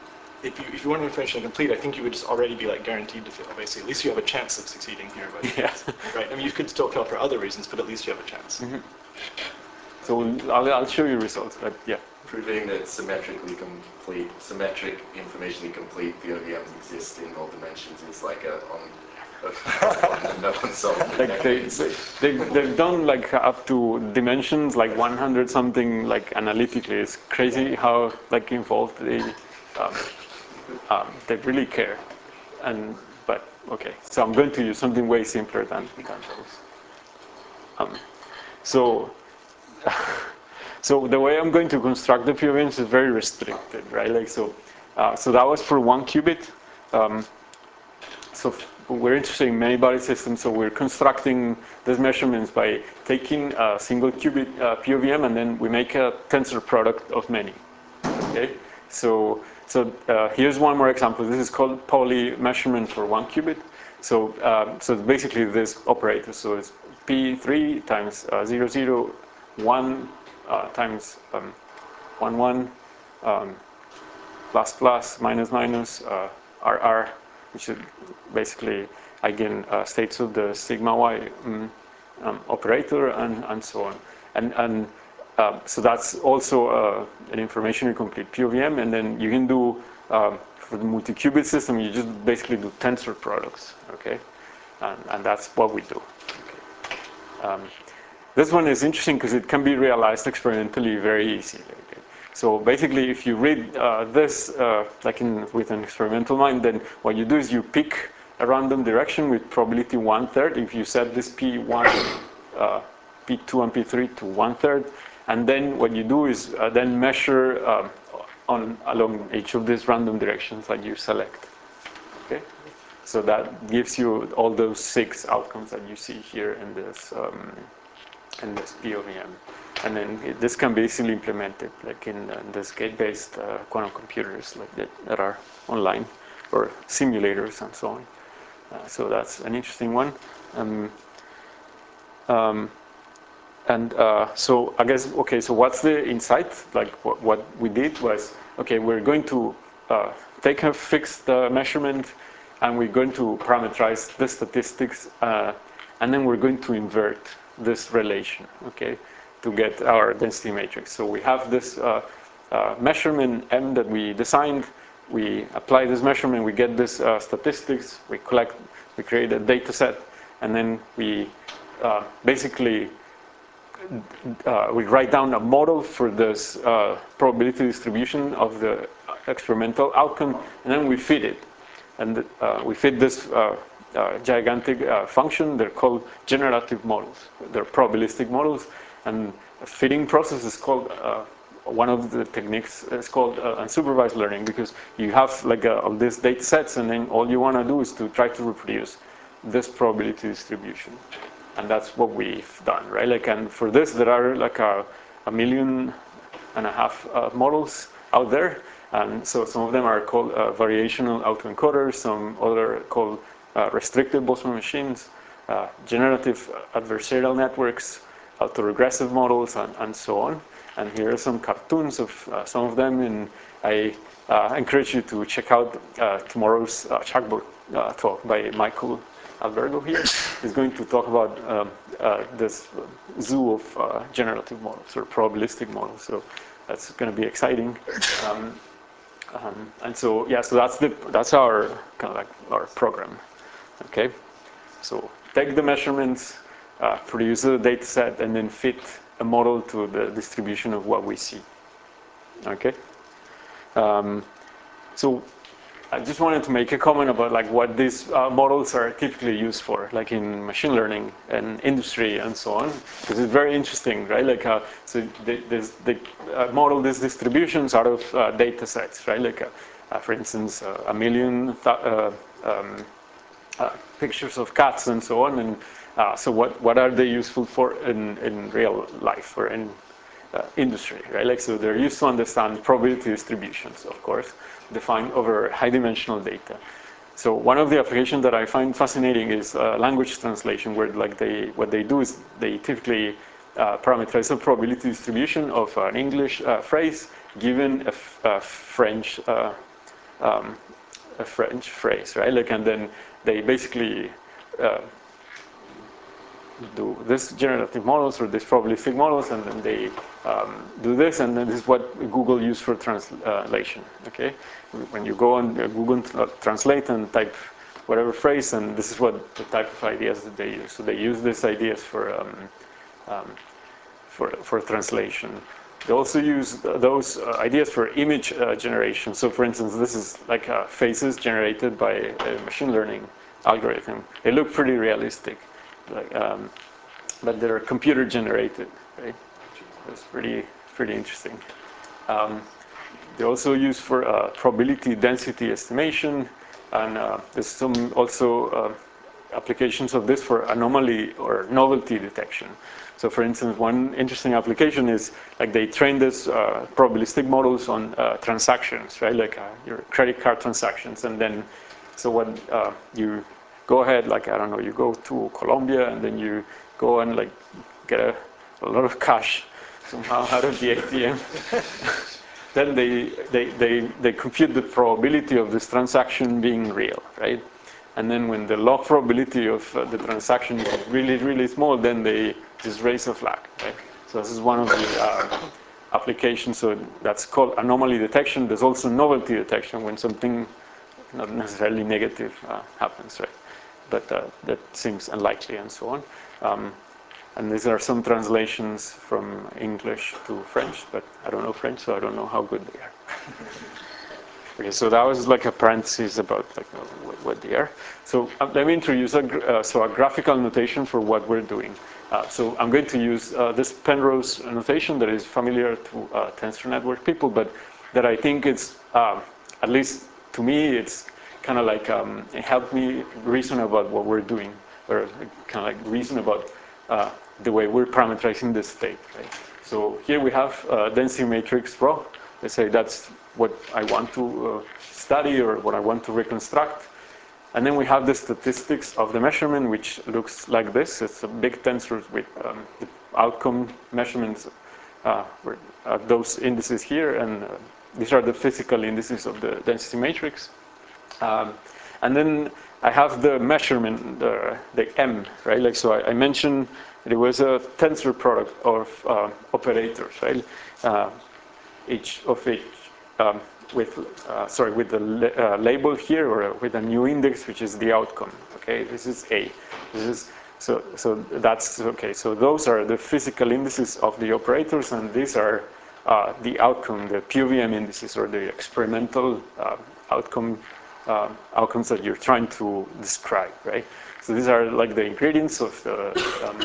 F: if you if you weren't information complete, I think you would just already be like guaranteed to fail. Basically, at least you have a chance of succeeding here. But
A: yeah.
F: Right. I mean, you could still fail for other reasons, but at least you have a chance.
A: Mm-hmm. So I'll I'll show you results, but yeah.
H: Proving that symmetrically complete, symmetric informationally complete P O V Ms exist in all dimensions is like a on no one solved it.
A: Like they, they, they've done like up to dimensions like one hundred something like analytically. It's crazy how like involved they, um, um, they really care. And but okay, so I'm going to use something way simpler than, than those. Um, so, so the way I'm going to construct the P O V Ms is very restricted, right? Like so, uh, so that was for one qubit. Um, so we're interested in many body systems, so we're constructing these measurements by taking a single qubit uh, P O V M, and then we make a tensor product of many. Okay, so so uh, here's one more example. This is called Pauli measurement for one qubit. So uh, so basically this operator. So it's P three times uh, zero zero one uh, times um, one one um, plus plus minus minus uh, R R, which is basically again uh, states of the sigma y um, um, operator and and so on. And and uh, so that's also uh, an information complete P O V M, and then you can do um, for the multi-qubit system, you just basically do tensor products, okay, and, and that's what we do. Okay. Um, this one is interesting because it can be realized experimentally very easily. Okay? So basically, if you read uh, this uh, like in with an experimental mind, then what you do is you pick a random direction with probability one third. If you set this P one, uh, P two, and P three to one third, and then what you do is uh, then measure um, on along each of these random directions that you select. Okay, so that gives you all those six outcomes that you see here in this um, in this P O V M, and then it, this can be easily implemented, like in, uh, in this gate-based uh, quantum computers, like that, that are online, or simulators and so on. Uh, so that's an interesting one. Um, um, And uh, so I guess, okay, so what's the insight? Like what, what we did was, okay, we're going to uh, take a fixed uh, measurement, and we're going to parameterize the statistics, uh, and then we're going to invert this relation, okay, to get our density matrix. So we have this uh, uh, measurement M that we designed. We apply this measurement, we get this uh, statistics, we collect, we create a data set, and then we uh, basically Uh, we write down a model for this uh, probability distribution of the experimental outcome, and then we feed it. And uh, we feed this uh, uh, gigantic uh, function. They're called generative models. They're probabilistic models. And the feeding process is called, uh, one of the techniques is called uh, unsupervised learning, because you have like a, all these data sets, and then all you want to do is to try to reproduce this probability distribution. And that's what we've done, right? Like, and for this, there are like a, a million and a half uh, models out there. And so some of them are called uh, variational autoencoders, some other called uh, restricted Boltzmann machines, uh, generative adversarial networks, autoregressive models, and, and so on. And here are some cartoons of uh, some of them. And I uh, encourage you to check out uh, tomorrow's uh, Chalkboard uh, talk by Michael Albergo here is going to talk about um, uh, this zoo of uh, generative models or probabilistic models. So that's going to be exciting. Um, um, and so yeah, so that's the that's our kind of like our program. Okay, so take the measurements, uh, produce a data set, and then fit a model to the distribution of what we see. Okay, um, so. I just wanted to make a comment about like what these uh, models are typically used for, like in machine learning and industry and so on, because it's very interesting, right? Like, uh, so they, they uh, model these distributions out of uh, data sets, right? Like, uh, uh, for instance, uh, a million th uh, um, uh, pictures of cats and so on. And uh, so, what what are they useful for in in real life or in Uh, industry, right? Like, so they're used to understand probability distributions, of course, defined over high-dimensional data. So one of the applications that I find fascinating is uh, language translation, where like they what they do is they typically uh, parameterize the probability distribution of an English uh, phrase given a, f a French uh, um, a French phrase, right? Like, and then they basically uh, do this generative models or these probabilistic models, and then they um, do this, and then this is what Google uses for translation. Okay, when you go on Google Translate and type whatever phrase, and this is what the type of ideas that they use. So they use these ideas for um, um, for for translation. They also use those uh, ideas for image uh, generation. So, for instance, this is like uh, faces generated by a machine learning algorithm. They look pretty realistic, like, um, but they're computer generated, right? That's pretty pretty interesting. Um, they also use for uh, probability density estimation, and uh, there's some also uh, applications of this for anomaly or novelty detection. So, for instance, one interesting application is like they train this uh, probabilistic models on uh, transactions, right? Like uh, your credit card transactions, and then so when uh, you go ahead, like I don't know, you go to Colombia, and then you go and like get a, a lot of cash somehow out of the A T M. Then they, they, they, they compute the probability of this transaction being real, right? And then when the log probability of uh, the transaction is really, really small, then they just raise a flag, right? So this is one of the uh, applications. So that's called anomaly detection. There's also novelty detection when something not necessarily negative uh, happens, right? But uh, that seems unlikely and so on. Um, And these are some translations from English to French, but I don't know French, so I don't know how good they are. Okay, so that was like a parenthesis about like what, what they are. So uh, let me introduce a, uh, so a graphical notation for what we're doing. Uh, so I'm going to use uh, this Penrose notation that is familiar to uh, tensor network people, but that I think it's, uh, at least to me, it's kind of like, um, it helped me reason about what we're doing, or kind of like reason about uh, the way we're parameterizing this state, right? So here we have uh, density matrix rho. Let's say that's what I want to uh, study or what I want to reconstruct. And then we have the statistics of the measurement, which looks like this. It's a big tensor with um, the outcome measurements, uh, uh, those indices here, and uh, these are the physical indices of the density matrix. Um, and then I have the measurement, the, the M, right? Like, so I, I mentioned it was a tensor product of uh, operators, right? Uh, each of each um, with, uh, sorry, with the uh, label here, or with a new index, which is the outcome. Okay, this is A. This is so. So that's okay. So those are the physical indices of the operators, and these are uh, the outcome, the P O V M indices, or the experimental uh, outcome. Uh, outcomes that you're trying to describe, right? So these are like the ingredients of the um,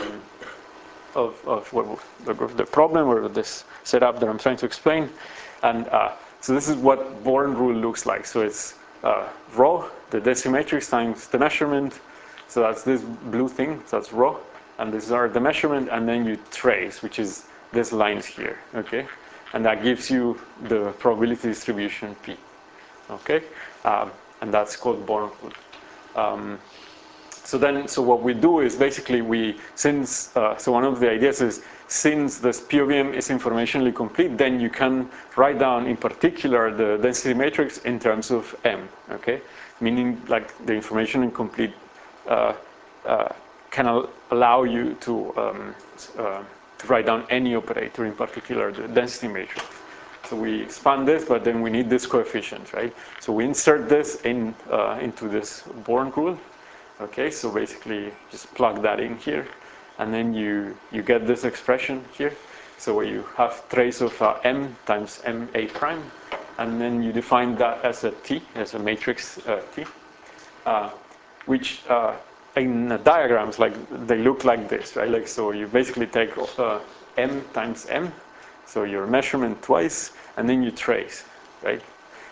A: of, of what the, the problem or this setup that I'm trying to explain, and uh, so this is what Born rule looks like. So it's uh, rho, the density matrix times the measurement. So that's this blue thing. So that's rho, and these are the measurement, and then you trace, which is this lines here, okay, and that gives you the probability distribution P, okay. Um, and that's called Born rule. Um, so then, so what we do is basically we, since, uh, so one of the ideas is, since this P O V M is informationally complete, then you can write down in particular the density matrix in terms of M, okay? Meaning like the information incomplete uh, uh, can al allow you to, um, uh, to write down any operator, in particular the density matrix. So we expand this, but then we need this coefficient, right? So we insert this in uh, into this Born rule. Okay, so basically just plug that in here, and then you you get this expression here. So you have trace of uh, M times M A prime, and then you define that as a T, as a matrix uh, T, uh, which uh, in the diagrams, like they look like this, right? Like, so you basically take uh, M times M, so your measurement twice, and then you trace, right?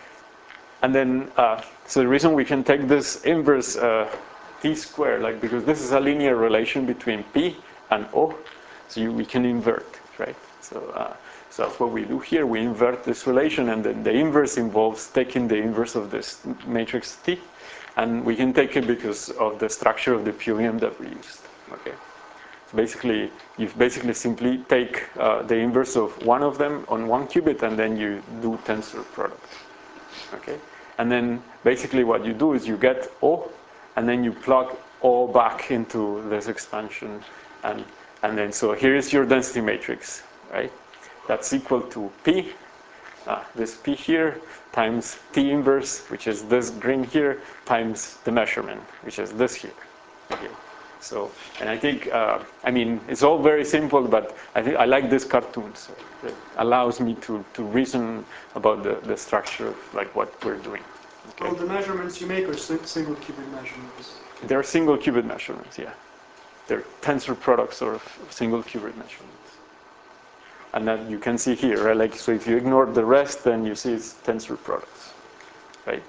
A: And then, uh, so the reason we can take this inverse uh, T squared, like, because this is a linear relation between P and O, so you, we can invert, right? So, uh, so that's what we do here. We invert this relation, and then the inverse involves taking the inverse of this matrix T, and we can take it because of the structure of the P O V M that we used, okay? So basically, you basically simply take uh, the inverse of one of them on one qubit, and then you do tensor product, okay? And then basically what you do is you get O, and then you plug O back into this expansion, and and then so here is your density matrix, right? That's equal to P, uh, this P here, times T inverse, which is this green here, times the measurement, which is this here. Okay. So, and I think, uh, I mean, it's all very simple, but I think I like this cartoon. So it allows me to, to reason about the, the structure of like what we're doing. Okay.
B: All the measurements you make are si single qubit measurements.
A: They're single qubit measurements, yeah. They're tensor products of single qubit measurements. And that you can see here, right? Like, so if you ignore the rest, then you see it's tensor products, right?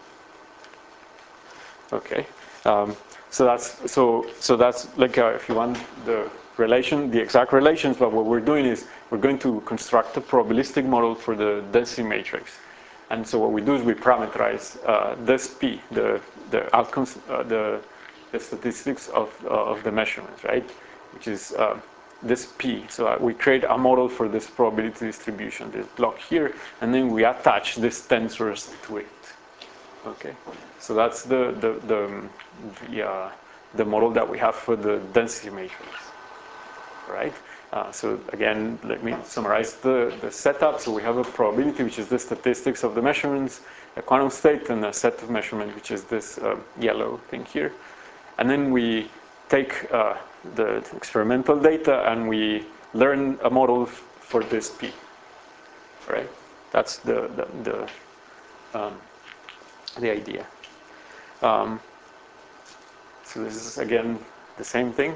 A: Okay. Um, so that's so so that's like uh, if you want the relation, the exact relations. But what we're doing is we're going to construct a probabilistic model for the density matrix. And so what we do is we parameterize uh, this P, the the outcomes, uh, the the statistics of uh, of the measurements, right? Which is uh, this P. So uh, we create a model for this probability distribution, this block here, and then we attach these tensors to it. Okay, so that's the the the the, uh, the model that we have for the density matrix, right? Uh, so again, let me summarize the, the setup. So we have a probability, which is the statistics of the measurements, a quantum state, and a set of measurement, which is this uh, yellow thing here. And then we take uh, the experimental data and we learn a model f for this P, right? That's the, the, the, um, the idea. Um, so this is, again, the same thing.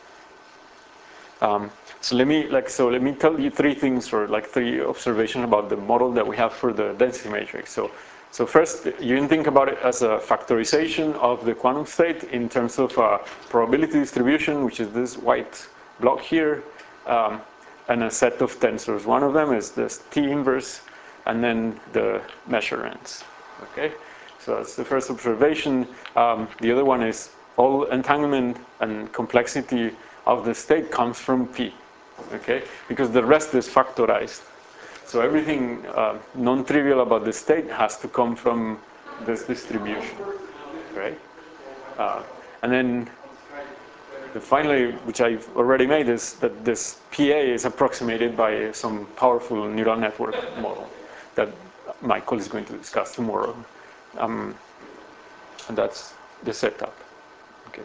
A: Um, so let me like so let me tell you three things or like three observations about the model that we have for the density matrix. So so first, you can think about it as a factorization of the quantum state in terms of a probability distribution, which is this white block here, um, and a set of tensors. One of them is this T inverse, and then the measurements. Okay, so that's the first observation. Um, the other one is all entanglement and complexity of the state comes from P, okay? Because the rest is factorized. So everything uh, non-trivial about the state has to come from this distribution, right? Uh, and then the finally, which I've already made, is that this P A is approximated by some powerful neural network model that Michael is going to discuss tomorrow. Um, and that's the setup, okay?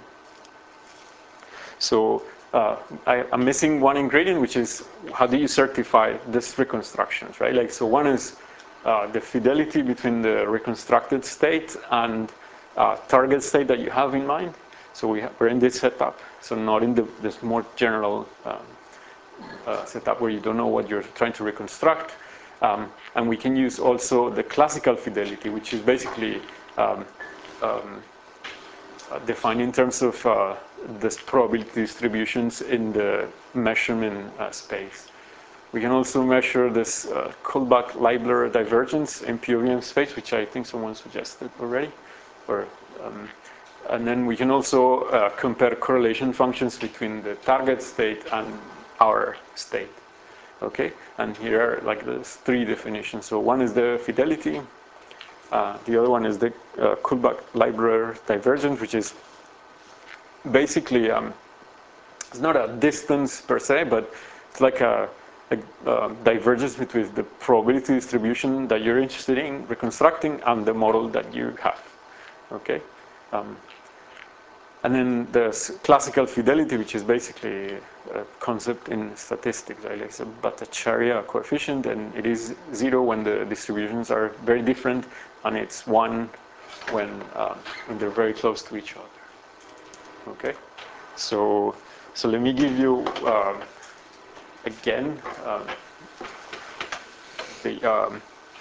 A: So uh, I, I'm missing one ingredient, which is how do you certify these reconstructions, right? Like, so one is uh, the fidelity between the reconstructed state and uh, target state that you have in mind. So we have, we're in this setup, so not in the, this more general um, uh, setup where you don't know what you're trying to reconstruct. Um, and we can use also the classical fidelity, which is basically um, um, Uh, defined in terms of uh, this probability distributions in the measurement uh, space. We can also measure this uh, Kullback-Leibler divergence in P O V M space, which I think someone suggested already. Or, um, and then we can also uh, compare correlation functions between the target state and our state. Okay, and here are like these three definitions. So one is the fidelity. Uh, the other one is the uh, Kullback-Leibler divergence, which is basically, um, it's not a distance per se, but it's like a, a, a divergence between the probability distribution that you're interested in reconstructing and the model that you have, okay? Um, and then there's classical fidelity, which is basically a concept in statistics, right? It's a Bhattacharya coefficient, and it is zero when the distributions are very different, and it's one when, uh, when they're very close to each other. Okay, so so let me give you um, again um, the, um,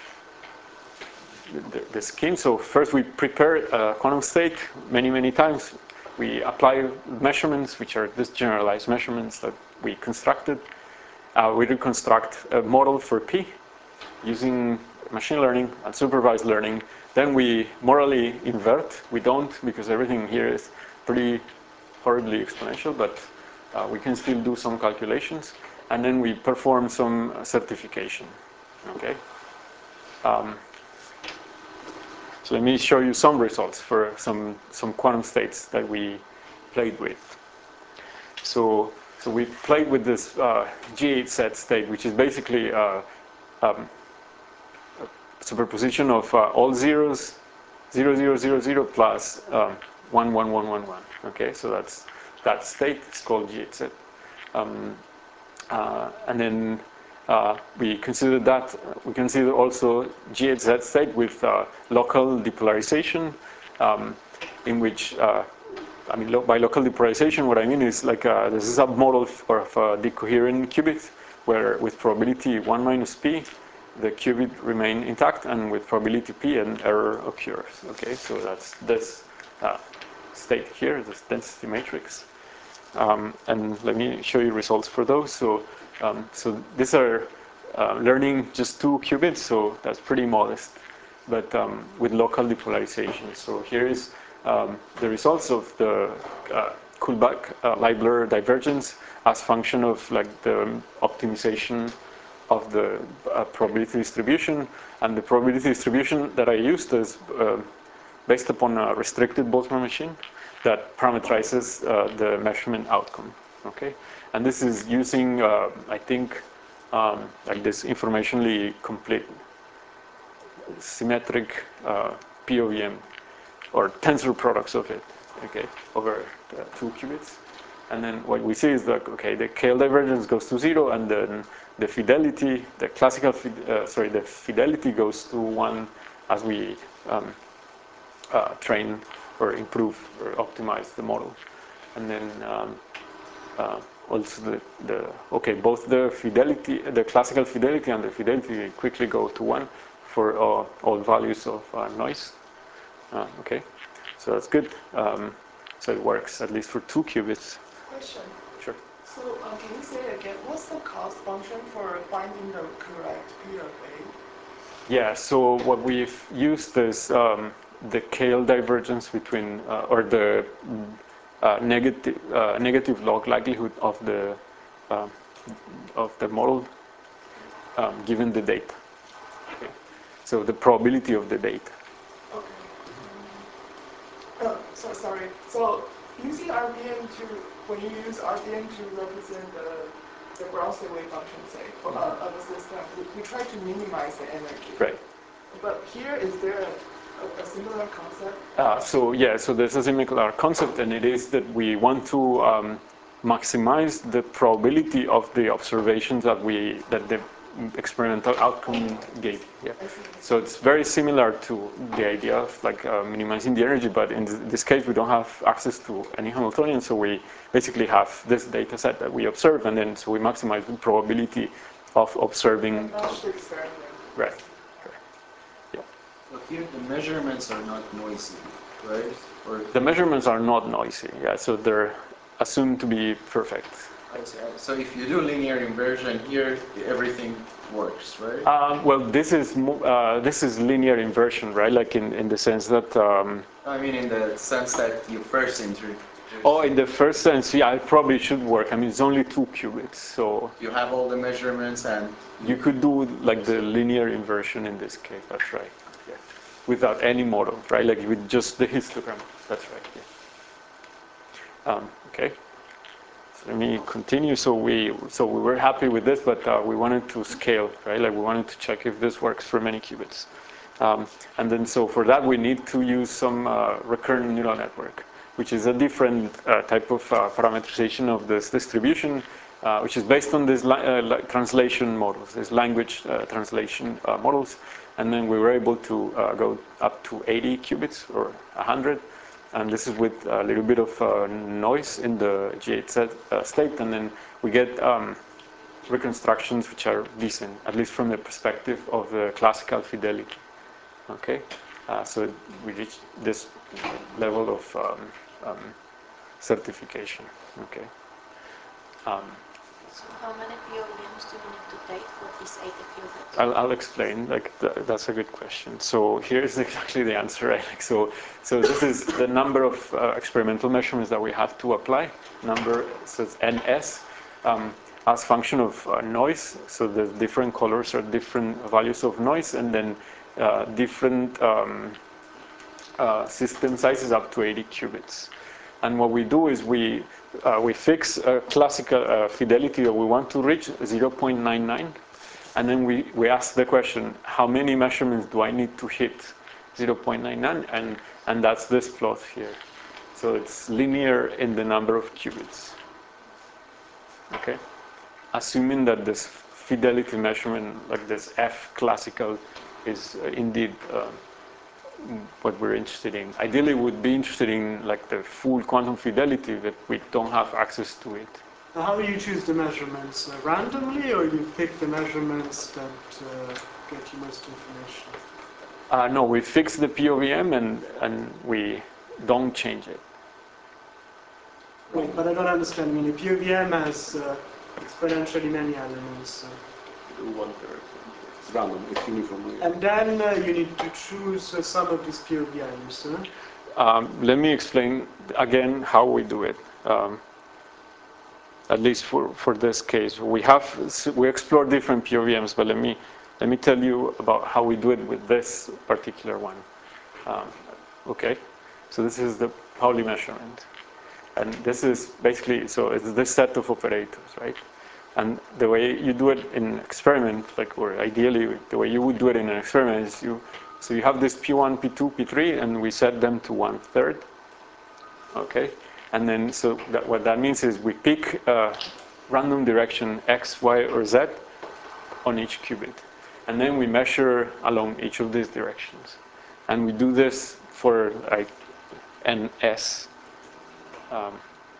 A: the the scheme. So first we prepare a quantum state many many times. We apply measurements, which are these generalized measurements that we constructed. Uh, we reconstruct a model for P using machine learning and supervised learning. Then we morally invert. We don't, because everything here is pretty horribly exponential, but uh, we can still do some calculations. And then we perform some certification, okay? Um, so let me show you some results for some, some quantum states that we played with. So, so we played with this uh, G eight set state, which is basically uh, um, a superposition of uh, all zeros, zero, zero, zero, zero plus um, one, one, one, one, one. Okay, so that's that state. It's called G H Z. Um, uh, and then uh, we consider that we consider also G H Z state with uh, local depolarization, um, in which uh, I mean, lo by local depolarization, what I mean is like uh, this is a model of a decoherent qubit, where with probability one minus p, the qubit remain intact, and with probability p, an error occurs. Okay, so that's this uh, state here, this density matrix. Um, and let me show you results for those. So, um, so these are uh, learning just two qubits, so that's pretty modest, but um, with local depolarization. So here is um, the results of the uh, Kullback-Leibler uh, divergence as function of like the optimization of the uh, probability distribution, and the probability distribution that I used is uh, based upon a restricted Boltzmann machine that parameterizes uh, the measurement outcome. Okay, and this is using uh, I think um, like this informationally complete symmetric uh, P O V M or tensor products of it. Okay, over the two qubits, and then what we see is that okay, the K L divergence goes to zero, and then the fidelity, the classical, uh, sorry, the fidelity goes to one as we um, uh, train or improve or optimize the model. And then um, uh, also the, the, okay, both the fidelity, the classical fidelity and the fidelity quickly go to one for uh, all values of uh, noise. Uh, okay, so that's good. Um, so it works at least for two qubits.
I: Question.
A: Sure.
I: So uh, can you say again, what's the cost function for finding the correct P of A?
A: Yeah, so what we've used is um, the K L divergence between, uh, or the uh, negative uh, negative log likelihood of the uh, of the model um, given the data. Okay. So the probability of the data.
I: Okay. Uh, so sorry. So using R B M to, when you use R B M to represent the the ground state wave function, say, for, uh, of a system, we, we try to minimize the energy.
A: Right.
I: But here, is there a, a, a similar concept?
A: Uh, so yeah, so there's a similar concept, and it is that we want to um, maximize the probability of the observations that we that the experimental outcome gave. Yeah. So it's very similar to the idea of like uh, minimizing the energy, but in th this case we don't have access to any Hamiltonian, so we basically have this data set that we observe, and then so we maximize the probability of observing.
I: And that's the experiment.
A: Right. Yeah.
C: So here the measurements are not noisy, right? Or
A: The measurements are not noisy. Yeah. So they're assumed to be perfect.
C: I see. So if you do linear inversion here, everything works, right?
A: Um, well, this is uh, this is linear inversion, right? Like in, in the sense that. Um,
C: I mean, in the sense that you first introduce.
A: oh, in the first sense, yeah, it probably should work. I mean, it's only two qubits, so.
C: You have all the measurements, and
A: You could do like the linear inversion in this case. That's right. Yeah. Without any model, right? Like with just the histogram. That's right. Yeah. Um, okay. Let me continue. So we so we were happy with this, but uh, we wanted to scale, right? Like we wanted to check if this works for many qubits. Um, and then so for that we need to use some uh, recurrent neural network, which is a different uh, type of uh, parameterization of this distribution, uh, which is based on these uh, translation models, these language uh, translation uh, models. And then we were able to uh, go up to eighty qubits or one hundred. And this is with a little bit of uh, noise in the G H Z uh, state, and then we get um, reconstructions which are decent, at least from the perspective of the classical fidelity. Okay, uh, so we reach this level of um, um, certification. Okay. Um,
J: So how many P O V Ms do we need to take for these eighty qubits?
A: I'll, I'll explain. Like th that's a good question. So here's exactly the answer. Right? Like, so, so this is the number of uh, experimental measurements that we have to apply. Number says N S um, as function of uh, noise. So the different colors are different values of noise, and then uh, different um, uh, system sizes up to eighty qubits. And what we do is we uh, we fix a classical uh, fidelity that we want to reach zero point nine nine. And then we, we ask the question, how many measurements do I need to hit zero point nine nine? And, and that's this plot here. So it's linear in the number of qubits. Okay? Assuming that this fidelity measurement, like this F classical, is uh, indeed uh, what we're interested in. Ideally, we would be interested in like the full quantum fidelity, but we don't have access to it.
B: How do you choose the measurements? Uh, randomly, or you pick the measurements that uh, get you most information?
A: Uh, no, we fix the P O V M and, and we don't change it.
B: Wait, but I don't understand. I mean, a P O V M has uh, exponentially many elements. Uh,
G: One third.
E: It's random, it's uniform.
B: and then uh, you need to choose uh, some of these P O V Ms. Uh?
A: Um, let me explain again how we do it. Um, at least for, for this case, we have we explore different P O V Ms, but let me let me tell you about how we do it with this particular one. Um, okay, so this is the Pauli measurement, and this is basically so it's this set of operators, right? And the way you do it in an experiment, like or ideally the way you would do it in an experiment is you so you have this P one, P two, P three, and we set them to one third. Okay. And then, so that, what that means is we pick a random direction X, Y, or Z on each qubit. And then we measure along each of these directions. And we do this for like N S, um,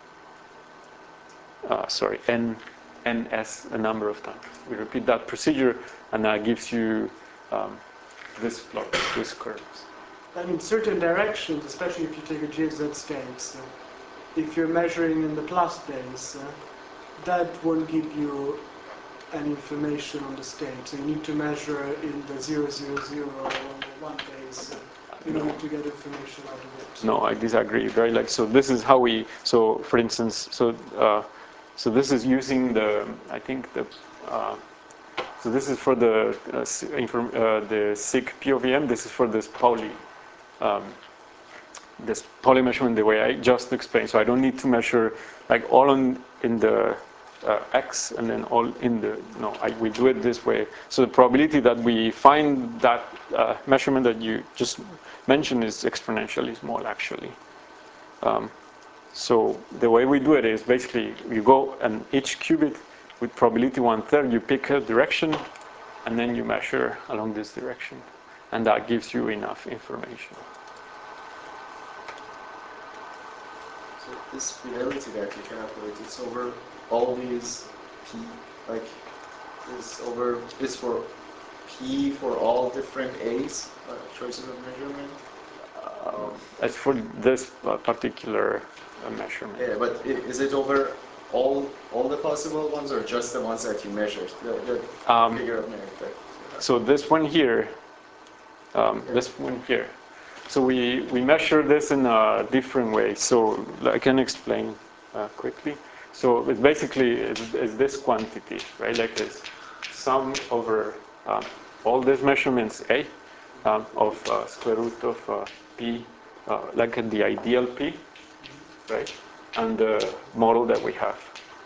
A: uh, sorry, N, N S a number of times. We repeat that procedure, and that gives you um, this plot, these curves.
B: And in certain directions, especially if you take a G X Z state, uh, if you're measuring in the plus base, uh, that won't give you any information on the state. So you need to measure in the zero, zero, zero, or one base uh, in order to get information out of it.
A: No, I disagree. Right? Like, so this is how we. So, for instance, so uh, so this is using the. I think the. Uh, so this is for the uh, inform, uh, the S I G P O V M. This is for this Pauli. Um, this Pauli measurement the way I just explained. So I don't need to measure like all on in the uh, X and then all in the, no, I, we do it this way. So the probability that we find that uh, measurement that you just mentioned is exponentially small actually. Um, so the way we do it is basically you go and each qubit with probability one third, you pick a direction and then you measure along this direction. And that gives you enough information.
K: So this fidelity that you calculate, it's over all these P, like, is over, is for P for all different A's, uh, choices of measurement?
A: Um, as for this particular uh, measurement.
K: Yeah, but is it over all all the possible ones or just the ones that you measured? The, the
A: um,
K: figure of merit.
A: So this one here, um, yeah. this one here. So we, we measure this in a different way. So I can explain uh, quickly. So it's basically it's, it's this quantity, right? Like this sum over um, all these measurements A um, of uh, square root of uh, P, uh, like at the ideal P, right? And the model that we have,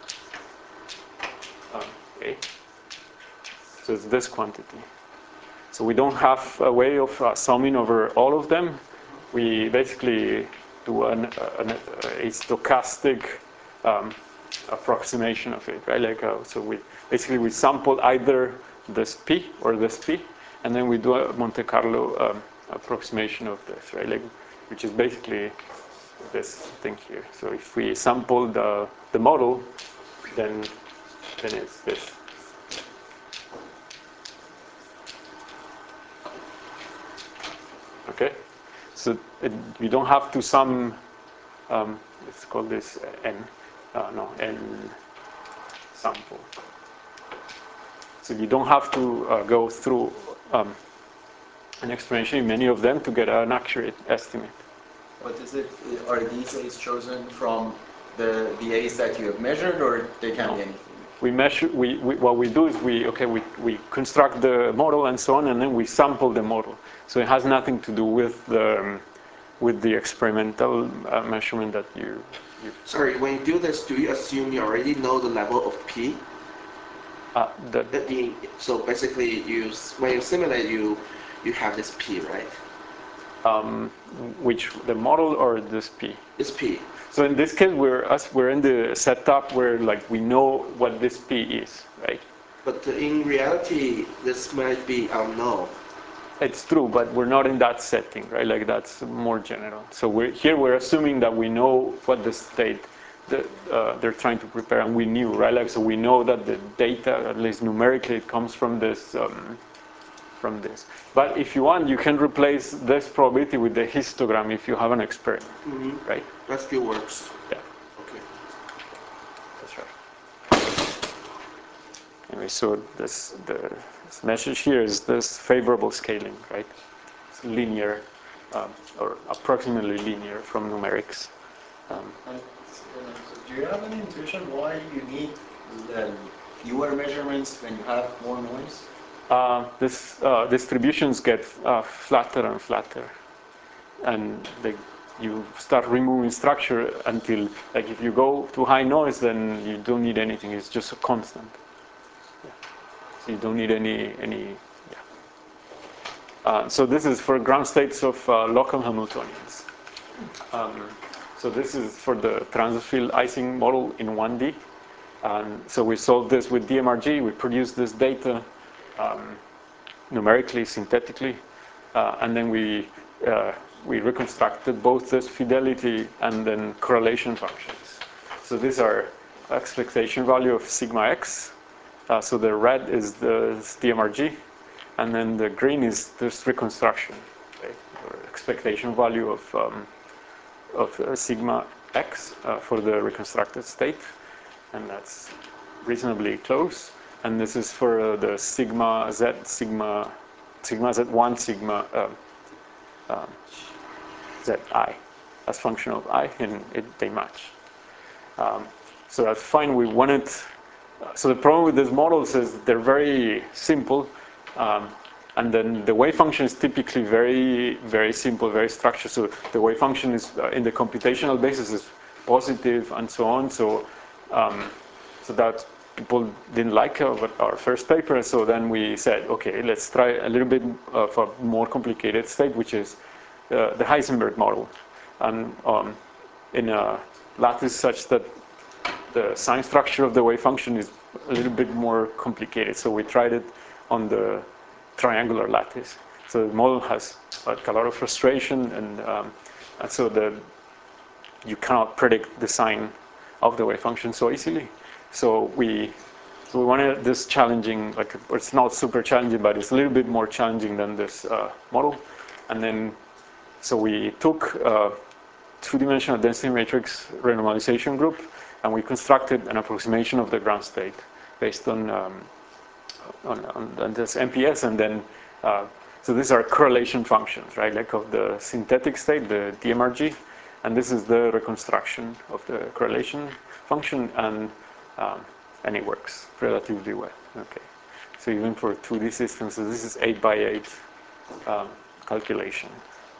A: um, A. So it's this quantity. So we don't have a way of uh, summing over all of them. We basically do an, an, a stochastic um, approximation of it, right? Like uh, so, we basically we sample either this P or this P, and then we do a Monte Carlo um, approximation of this, right? Like, which is basically this thing here. So if we sample the the model, then then it's this. Okay, so it, you don't have to sum. Um, let's call this n. Uh, no, n sample. So you don't have to uh, go through um, an explanation in many of them to get an accurate estimate.
K: But is it? Are these A's chosen from the the A's that you have measured, or they can
A: No.
K: be anything?
A: We measure. We, we what we do is we okay. We we construct the model and so on, and then we sample the model. So it has nothing to do with the um, with the experimental uh, measurement that you, you.
L: Sorry, when you do this, do you assume you already know the level of P?
A: Uh, the,
L: The, the, so basically, you s- when you simulate, you you have this P, right?
A: um, which the model or this P?
L: This P.
A: So in this case, we're us we're in the setup where like we know what this P is, right?
L: But in reality, this might be unknown.
A: It's true, but we're not in that setting, right? Like that's more general. So we're here. We're assuming that we know what the state that uh, they're trying to prepare, and we knew, right? Like so, we know that the data, at least numerically, it comes from this, um, from this. But if you want, you can replace this probability with the histogram if you have an experiment,
L: Mm-hmm.
A: right?
L: That still works.
A: Yeah,
L: Okay.
A: that's right. Anyway, so this the this message here is this favorable scaling, right? It's linear, um, or approximately linear from numerics. Um,
K: And, uh, do you have any intuition why you need the fewer measurements when you have more noise?
A: uh, this uh, distributions get uh, flatter and flatter, and they, you start removing structure until, like, if you go to high noise, then you don't need anything. It's just a constant. Yeah. So you don't need any any. Uh, so this is for ground states of uh, local Hamiltonians. Um, so this is for the transverse field Ising model in one D. Um, so we solved this with D M R G. We produced this data um, numerically, synthetically, uh, and then we uh, we reconstructed both this fidelity and then correlation functions. So these are expectation value of sigma x. Uh, so the red is the is D M R G. And then the green is this reconstruction, okay, or expectation value of um, of uh, sigma x uh, for the reconstructed state, and that's reasonably close. And this is for uh, the sigma z sigma sigma z one sigma uh, um, zi as function of I, and it, they match. Um, so that's fine. We wanted. So the problem with these models is they're very simple. Um, and then the wave function is typically very, very simple, very structured. So the wave function is uh, in the computational basis is positive and so on. So, um, so that people didn't like uh, our first paper. So then we said, okay, let's try a little bit of a more complicated state, which is uh, the Heisenberg model, and um, in a lattice such that the sign structure of the wave function is a little bit more complicated. So we tried it on the triangular lattice. So the model has like a lot of frustration, and, um, and so the you cannot predict the sign of the wave function so easily. So we so we wanted this challenging, like it's not super challenging, but it's a little bit more challenging than this uh, model. And then so we took a two-dimensional density matrix renormalization group, and we constructed an approximation of the ground state based on um, on, on, on this M P S, and then uh, so these are correlation functions, right? Like of the synthetic state, the D M R G, and this is the reconstruction of the correlation function, and um, and it works relatively well. Okay, so even for two D systems, so this is eight by eight um, calculation.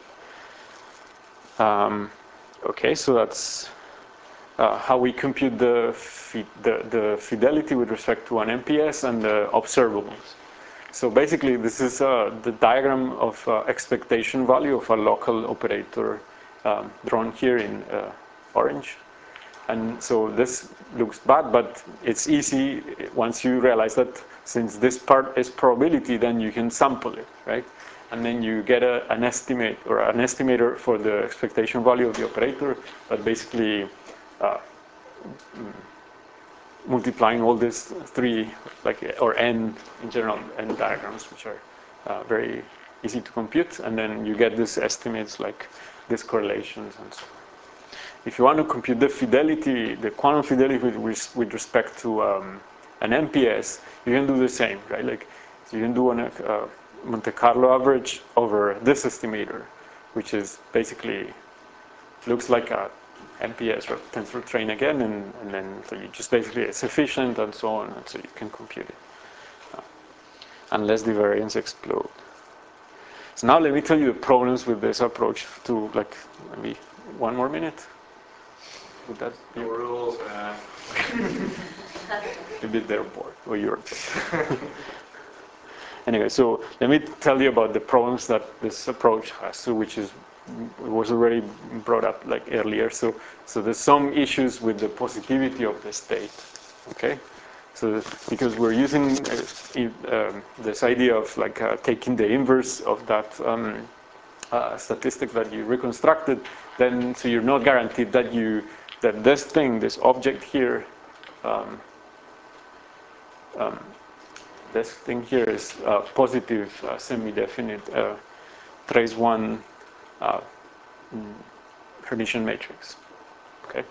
A: Um, okay, so that's uh, how we compute the, fi the the fidelity with respect to an M P S and the observables. So basically, this is uh, the diagram of uh, expectation value of a local operator um, drawn here in uh, orange. And so this looks bad, but it's easy once you realize that since this part is probability, then you can sample it, right? And then you get a, an estimate or an estimator for the expectation value of the operator, but basically uh, multiplying all these three, like, or n in general, n diagrams, which are uh, very easy to compute, and then you get these estimates like these correlations and so on. If you want to compute the fidelity, the quantum fidelity with, with respect to um, an M P S, you can do the same, right? Like, so you can do a uh, Monte Carlo average over this estimator, which is basically looks like a M P S or tensor train again, and, and then so you just basically it's efficient and so on, and so you can compute it uh, unless the variance explode. So now let me tell you the problems with this approach. To like maybe one more minute. Would that be
C: No rules, man.
A: maybe they're bored, or you're. Anyway, so let me tell you about the problems that this approach has, so which is was already brought up like earlier. So, so there's some issues with the positivity of the state. Okay, so because we're using uh, um, this idea of like uh, taking the inverse of that um, uh, statistic that you reconstructed, then so you're not guaranteed that you that this thing, this object here. Um, um, This thing here is uh, positive uh, semi-definite uh, trace one uh, Hermitian matrix. Okay.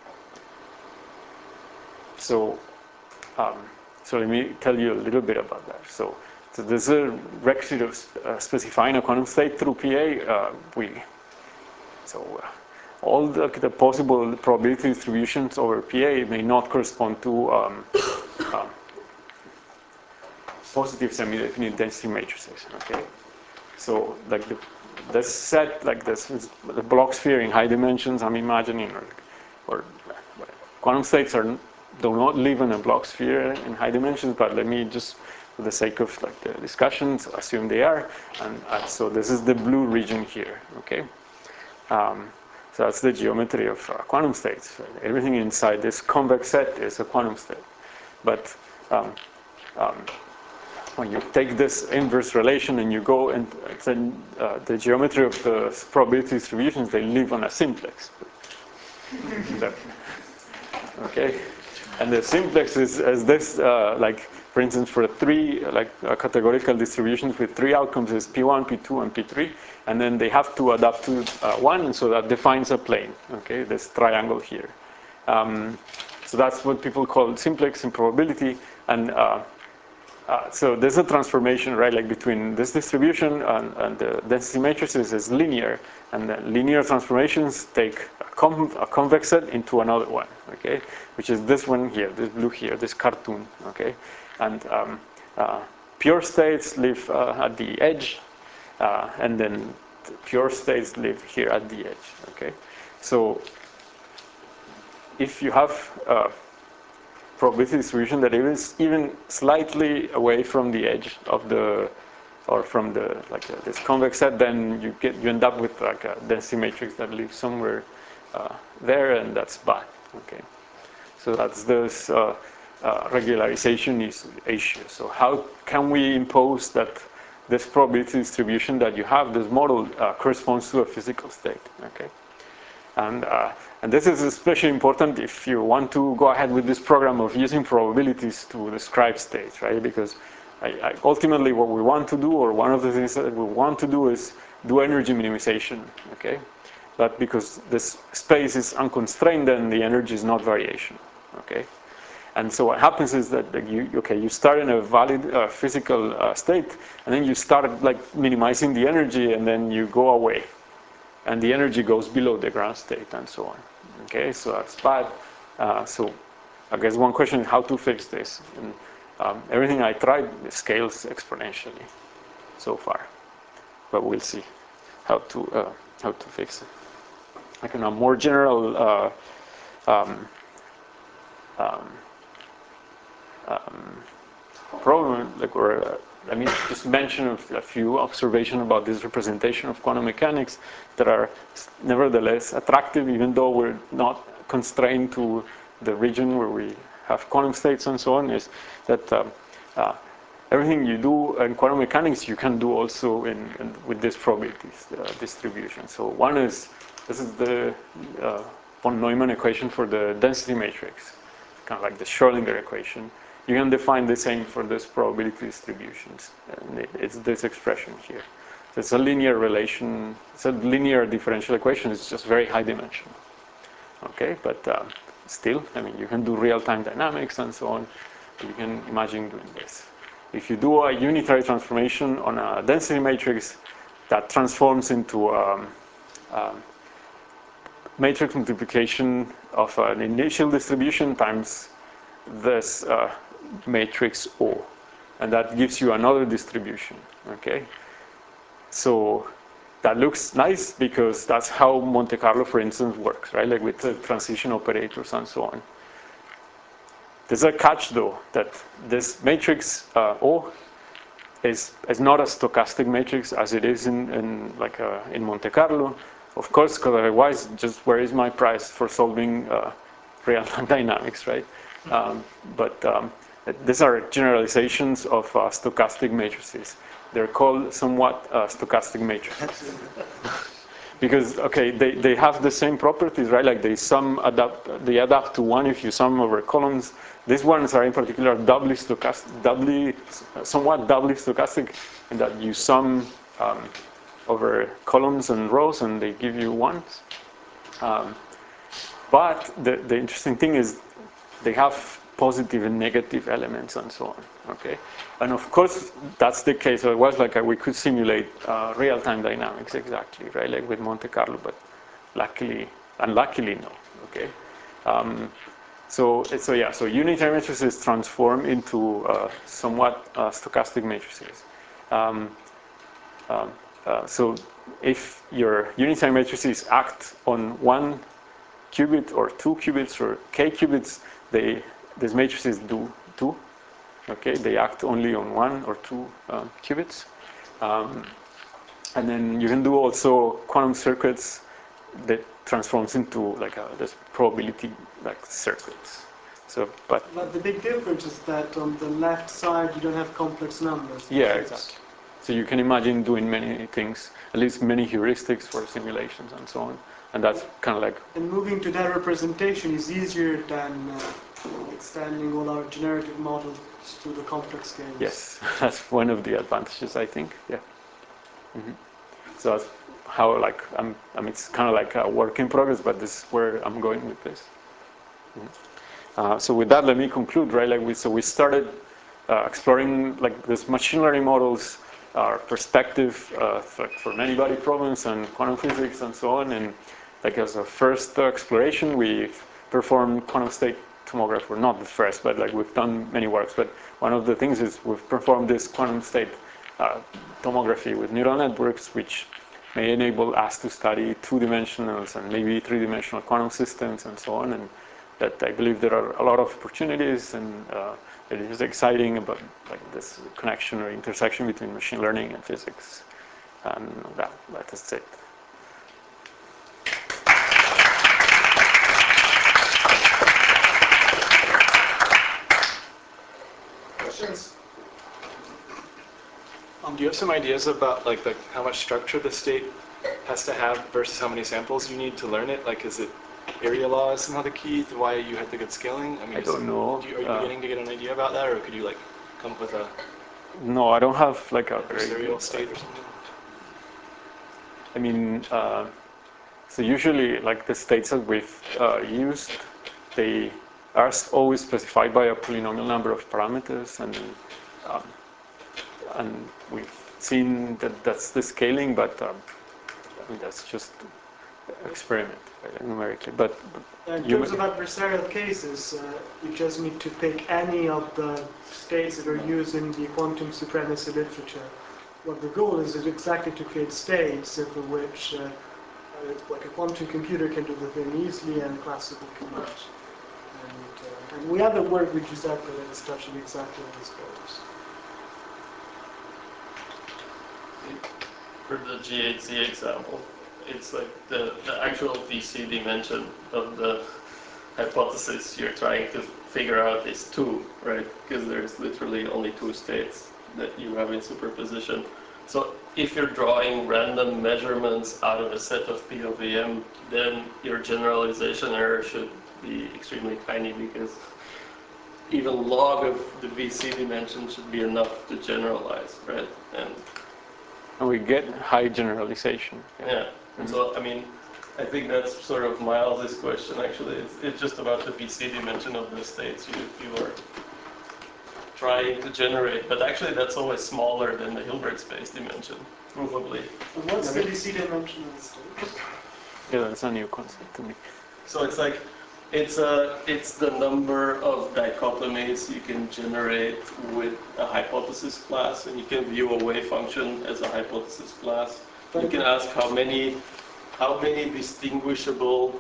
A: So, um, so let me tell you a little bit about that. So, so there's a requisite of uh, specifying a quantum state through P A. Uh, we so uh, all the, the possible probability distributions over P A may not correspond to. Um, um, positive semi-definite density matrices. Okay, so like the this set, like this, is the Bloch sphere in high dimensions. I'm imagining, or, or quantum states are do not live in a Bloch sphere in high dimensions. But let me just, for the sake of like the discussions, assume they are. And uh, so this is the blue region here. Okay, um, so that's the geometry of uh, quantum states. Everything inside this convex set is a quantum state, but um, um, when you take this inverse relation and you go and then uh, the geometry of the probability distributions, they live on a simplex. Okay, and the simplex is as this, uh, like for instance, for three like uh, categorical distributions with three outcomes is P one, P two, and P three, and then they have to adapt to uh, one, and so that defines a plane. Okay, this triangle here. Um, so that's what people call simplex in probability, and uh, Uh, so there's a transformation, right, like between this distribution and, and the density matrices is linear, and the linear transformations take a, con a convex set into another one, okay, which is this one here, this blue here, this cartoon, okay, and um, uh, pure states live uh, at the edge, uh, and then pure states live here at the edge, okay. So if you have uh, probability distribution that is even slightly away from the edge of the, or from the like uh, this convex set, then you get you end up with like a density matrix that lives somewhere uh, there, and that's bad. Okay, so that's this uh, uh, regularization is issue. So how can we impose that this probability distribution that you have, this model uh, corresponds to a physical state? Okay. And, uh, and this is especially important if you want to go ahead with this program of using probabilities to describe states, right? Because I, I ultimately what we want to do, or one of the things that we want to do, is do energy minimization, okay? But because this space is unconstrained, then the energy is not variation, okay? And so what happens is that you, okay, you start in a valid uh, physical uh, state, and then you start like minimizing the energy, and then you go away. And the energy goes below the ground state, and so on. Okay, so that's bad. Uh, so I guess one question is how to fix this. And um, everything I tried scales exponentially so far, but we'll see how to uh, how to fix it. Like in a more general uh, um, um, um, problem, like we're. Uh, Let me just mention a few observations about this representation of quantum mechanics that are nevertheless attractive, even though we're not constrained to the region where we have quantum states and so on, is that um, uh, everything you do in quantum mechanics, you can do also in, in with this probability uh, distribution. So one is, this is the uh, von Neumann equation for the density matrix, kind of like the Schrödinger equation. You can define the same for this probability distributions. And it, it's this expression here. So it's a linear relation. It's a linear differential equation. It's just very high dimensional. Okay, but uh, still, I mean, you can do real-time dynamics and so on. You can imagine doing this. If you do a unitary transformation on a density matrix, that transforms into um, um, matrix multiplication of an initial distribution times this uh, matrix O, and that gives you another distribution. Okay, so that looks nice because that's how Monte Carlo, for instance, works, right? Like with the transition operators and so on. there's a catch though, that this matrix uh, O is, is not a stochastic matrix as it is in, in like uh, in Monte Carlo, of course, because otherwise, just where is my price for solving uh, real-time dynamics, right? Um, but um, these are generalizations of uh, stochastic matrices. They're called somewhat uh, stochastic matrices. Because, okay, they, they have the same properties, right? Like they sum adapt, they adapt to one if you sum over columns. These ones are in particular doubly stochastic, doubly, somewhat doubly stochastic, in that you sum um, over columns and rows and they give you ones. Um, but the, the interesting thing is they have positive and negative elements and so on, okay? And of course, that's the case. So it was like a, we could simulate uh, real-time dynamics exactly, right? Like with Monte Carlo, but luckily, unluckily, no, okay? Um, so, so yeah, so unitary matrices transform into uh, somewhat uh, stochastic matrices. Um, um, uh, so if your unitary matrices act on one qubit or two qubits or k qubits, they, these matrices do two. Okay, they act only on one or two uh, qubits. Um, and then you can do also quantum circuits that transforms into like a, this probability like circuits. So, but,
B: but the big difference is that on the left side you don't have complex numbers.
A: Yeah, exactly. So you can imagine doing many things, at least many heuristics for simulations and so on. And that's kind of like...
B: And moving to that representation is easier than uh, extending all our generative models to the complex scales.
A: Yes, that's one of the advantages, I think. Yeah. Mm-hmm. So that's how, like, I'm, I mean, it's kind of like a work in progress, but this is where I'm going with this. Mm-hmm. uh, so with that, let me conclude, right? Like, we, so we started uh, exploring like this machine learning models, our perspective uh, for, for many-body problems and quantum physics and so on. And like as a first uh, exploration, we've performed quantum state tomography. Well, not the first, but like we've done many works. But one of the things is we've performed this quantum state uh, tomography with neural networks, which may enable us to study two-dimensional and maybe three-dimensional quantum systems and so on. And that I believe there are a lot of opportunities, and uh, it is exciting about like this connection or intersection between machine learning and physics. And that, that is it.
F: Questions? Um, do you have some ideas about like the, how much structure the state has to have versus how many samples you need to learn it? Like, is it area law is somehow the key to why you had the good scaling? I mean,
A: I don't know.
F: Do you, are you
A: uh,
F: beginning to get an idea about that, or could you like come up with a
A: no, I don't have like a very
F: serial
A: good,
F: state or something?
A: I mean, uh, so usually like the states that we've uh, used, they are always specified by a polynomial number of parameters, and um, and we've seen that that's the scaling, but um, I mean that's just experiment right, numerically. But, but
B: in
A: you
B: terms of adversarial cases, uh, you just need to pick any of the states that are used in the quantum supremacy literature. What the goal is is exactly to create states for which uh, uh, like a quantum computer can do the thing easily and classical cannot. And, uh, and we have a work with Giuseppe that is touching exactly on these goals.
G: For the G H Z example, it's like the, the actual V C dimension of the hypothesis you're trying to figure out is two, right? Because there's literally only two states that you have in superposition. So if you're drawing random measurements out of a set of P O V M, then your generalization error should be extremely tiny, because even log of the V C dimension should be enough to generalize, right? And
A: and we get high generalization.
G: yeah, and so I mean, I think that's sort of Miles' question. Actually, it's, it's just about the V C dimension of the states you you are trying to generate. But actually, that's always smaller than the Hilbert space dimension, provably.
B: So what's the V C dimension of the state?
A: Yeah, that's a new concept to me.
G: So it's like, it's a, it's the number of dichotomies you can generate with a hypothesis class, and you can view a wave function as a hypothesis class. You can ask how many, how many distinguishable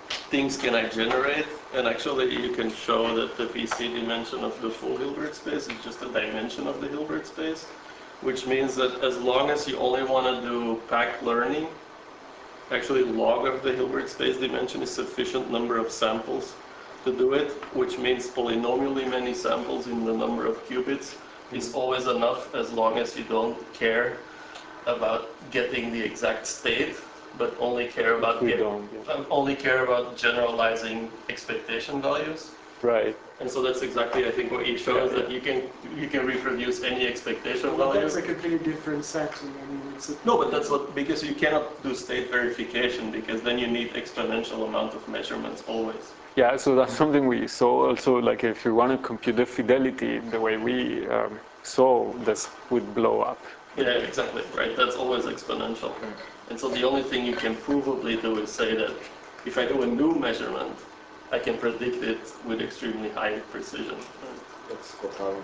G: things can I generate? And actually you can show that the P C dimension of the full Hilbert space is just a dimension of the Hilbert space, which means that as long as you only want to do packed learning, actually log of the Hilbert space dimension is sufficient number of samples to do it, which means polynomially many samples in the number of qubits is always enough as long as you don't care about getting the exact state, but only care about
A: we
G: get,
A: don't, yeah.
G: um, only care about generalizing expectation values.
A: Right.
G: And so that's exactly, I think, what you show is
A: Yeah,
G: that you can you can reproduce any expectation
B: Well,
G: value.
B: that's a completely different setting. I mean, it's a
G: No, but that's what, because you cannot do state verification, because then you need exponential amount of measurements always.
A: Yeah, so that's something we saw also, like if you want to compute the fidelity the way we um, saw, this would blow up.
G: Yeah, exactly, right? That's always exponential. And so the only thing you can provably do is say that if I do a new measurement, I can predict it with extremely high precision.
E: That's cotarian.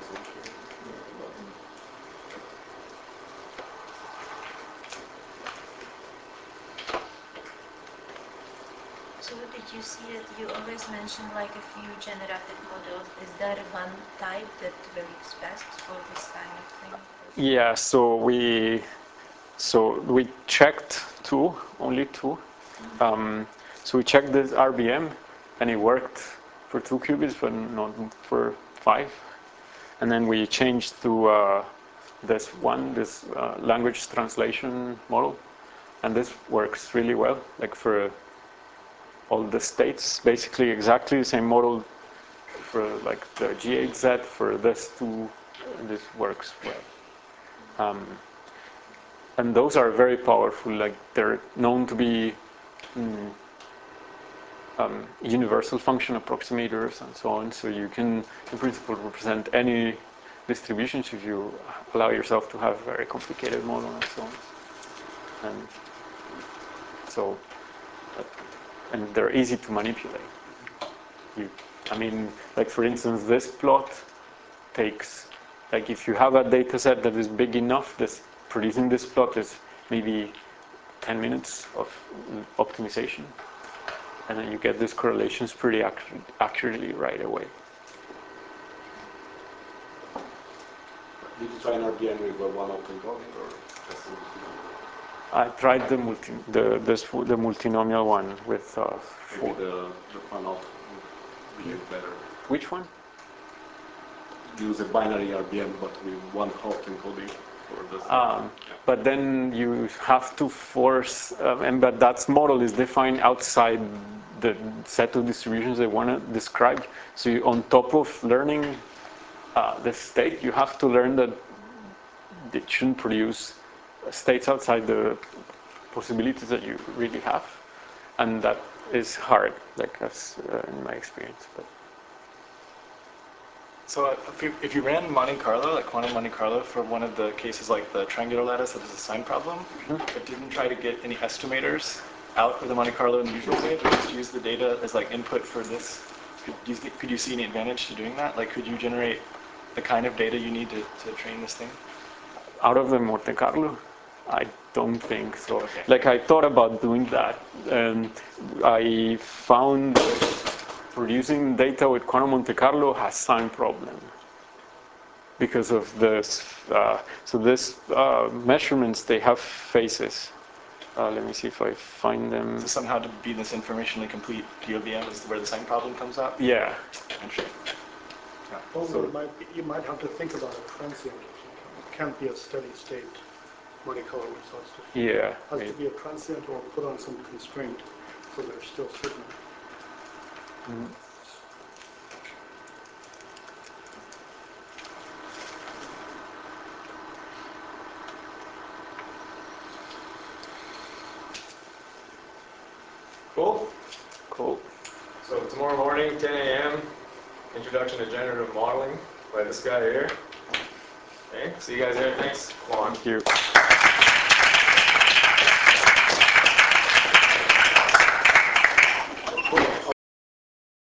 J: So did you see that you always mention like a few generative models? Is there one type that works best for this kind of thing?
A: Yeah, so we so we checked two, only two. Um, so we checked this R B M, and it worked for two qubits, but not for five. And then we changed to uh, this one, this uh, language translation model, and this works really well. Like for all the states, basically exactly the same model for like the G eight Z for this two. This works well. Um, and those are very powerful, like they're known to be mm, um, universal function approximators and so on, so you can in principle represent any distributions if you allow yourself to have a very complicated model and so on. And so, and they're easy to manipulate. You, I mean, like for instance, this plot takes, like if you have a data set that is big enough, this producing this plot is maybe ten minutes of optimization. And then you get these correlations pretty accurate, accurately right away.
E: Did you try an R B M with one autoencoding or just a
A: I tried the multi, the this the multinomial one with uh, four.
E: maybe the, the one out would behave better?
A: Which one?
E: Use a binary R B M but with one hot encoding for the
A: Um, but then you have to force, um, and but that model is defined outside the set of distributions they want to describe. So you, on top of learning uh, the state, you have to learn that it shouldn't produce states outside the possibilities that you really have, and that is hard, like as uh, in my experience. But
F: So uh, if, you, if you ran Monte Carlo, like quantum Monte Carlo, for one of the cases like the triangular lattice that is a sign problem, mm-hmm. but didn't try to get any estimators out of the Monte Carlo in the usual way, but just use the data as like input for this, could you, th could you see any advantage to doing that? Like could you generate the kind of data you need to, to train this thing?
A: Out of the Monte Carlo? I don't think so.
F: Okay.
A: Like I thought about doing that, and I found producing data with quantum Monte Carlo has sign problem because of this. Uh, so this uh, measurements, they have phases. Uh, let me see if I find them.
F: So somehow to be this informationally complete P O V M is where the sign problem comes up?
A: Yeah.
F: Interesting. Yeah.
M: Also, so, it might be, you might have to think about a transient. It can't be a steady state Monte Carlo results.
A: Yeah.
M: It has right. to be a transient or put on some constraint so there's still certain.
A: Mm.
N: Cool?
A: Cool.
N: So tomorrow morning, ten A M, introduction to generative modeling by this guy here. Okay, see you guys there. Thanks. Come on.
A: Thank you.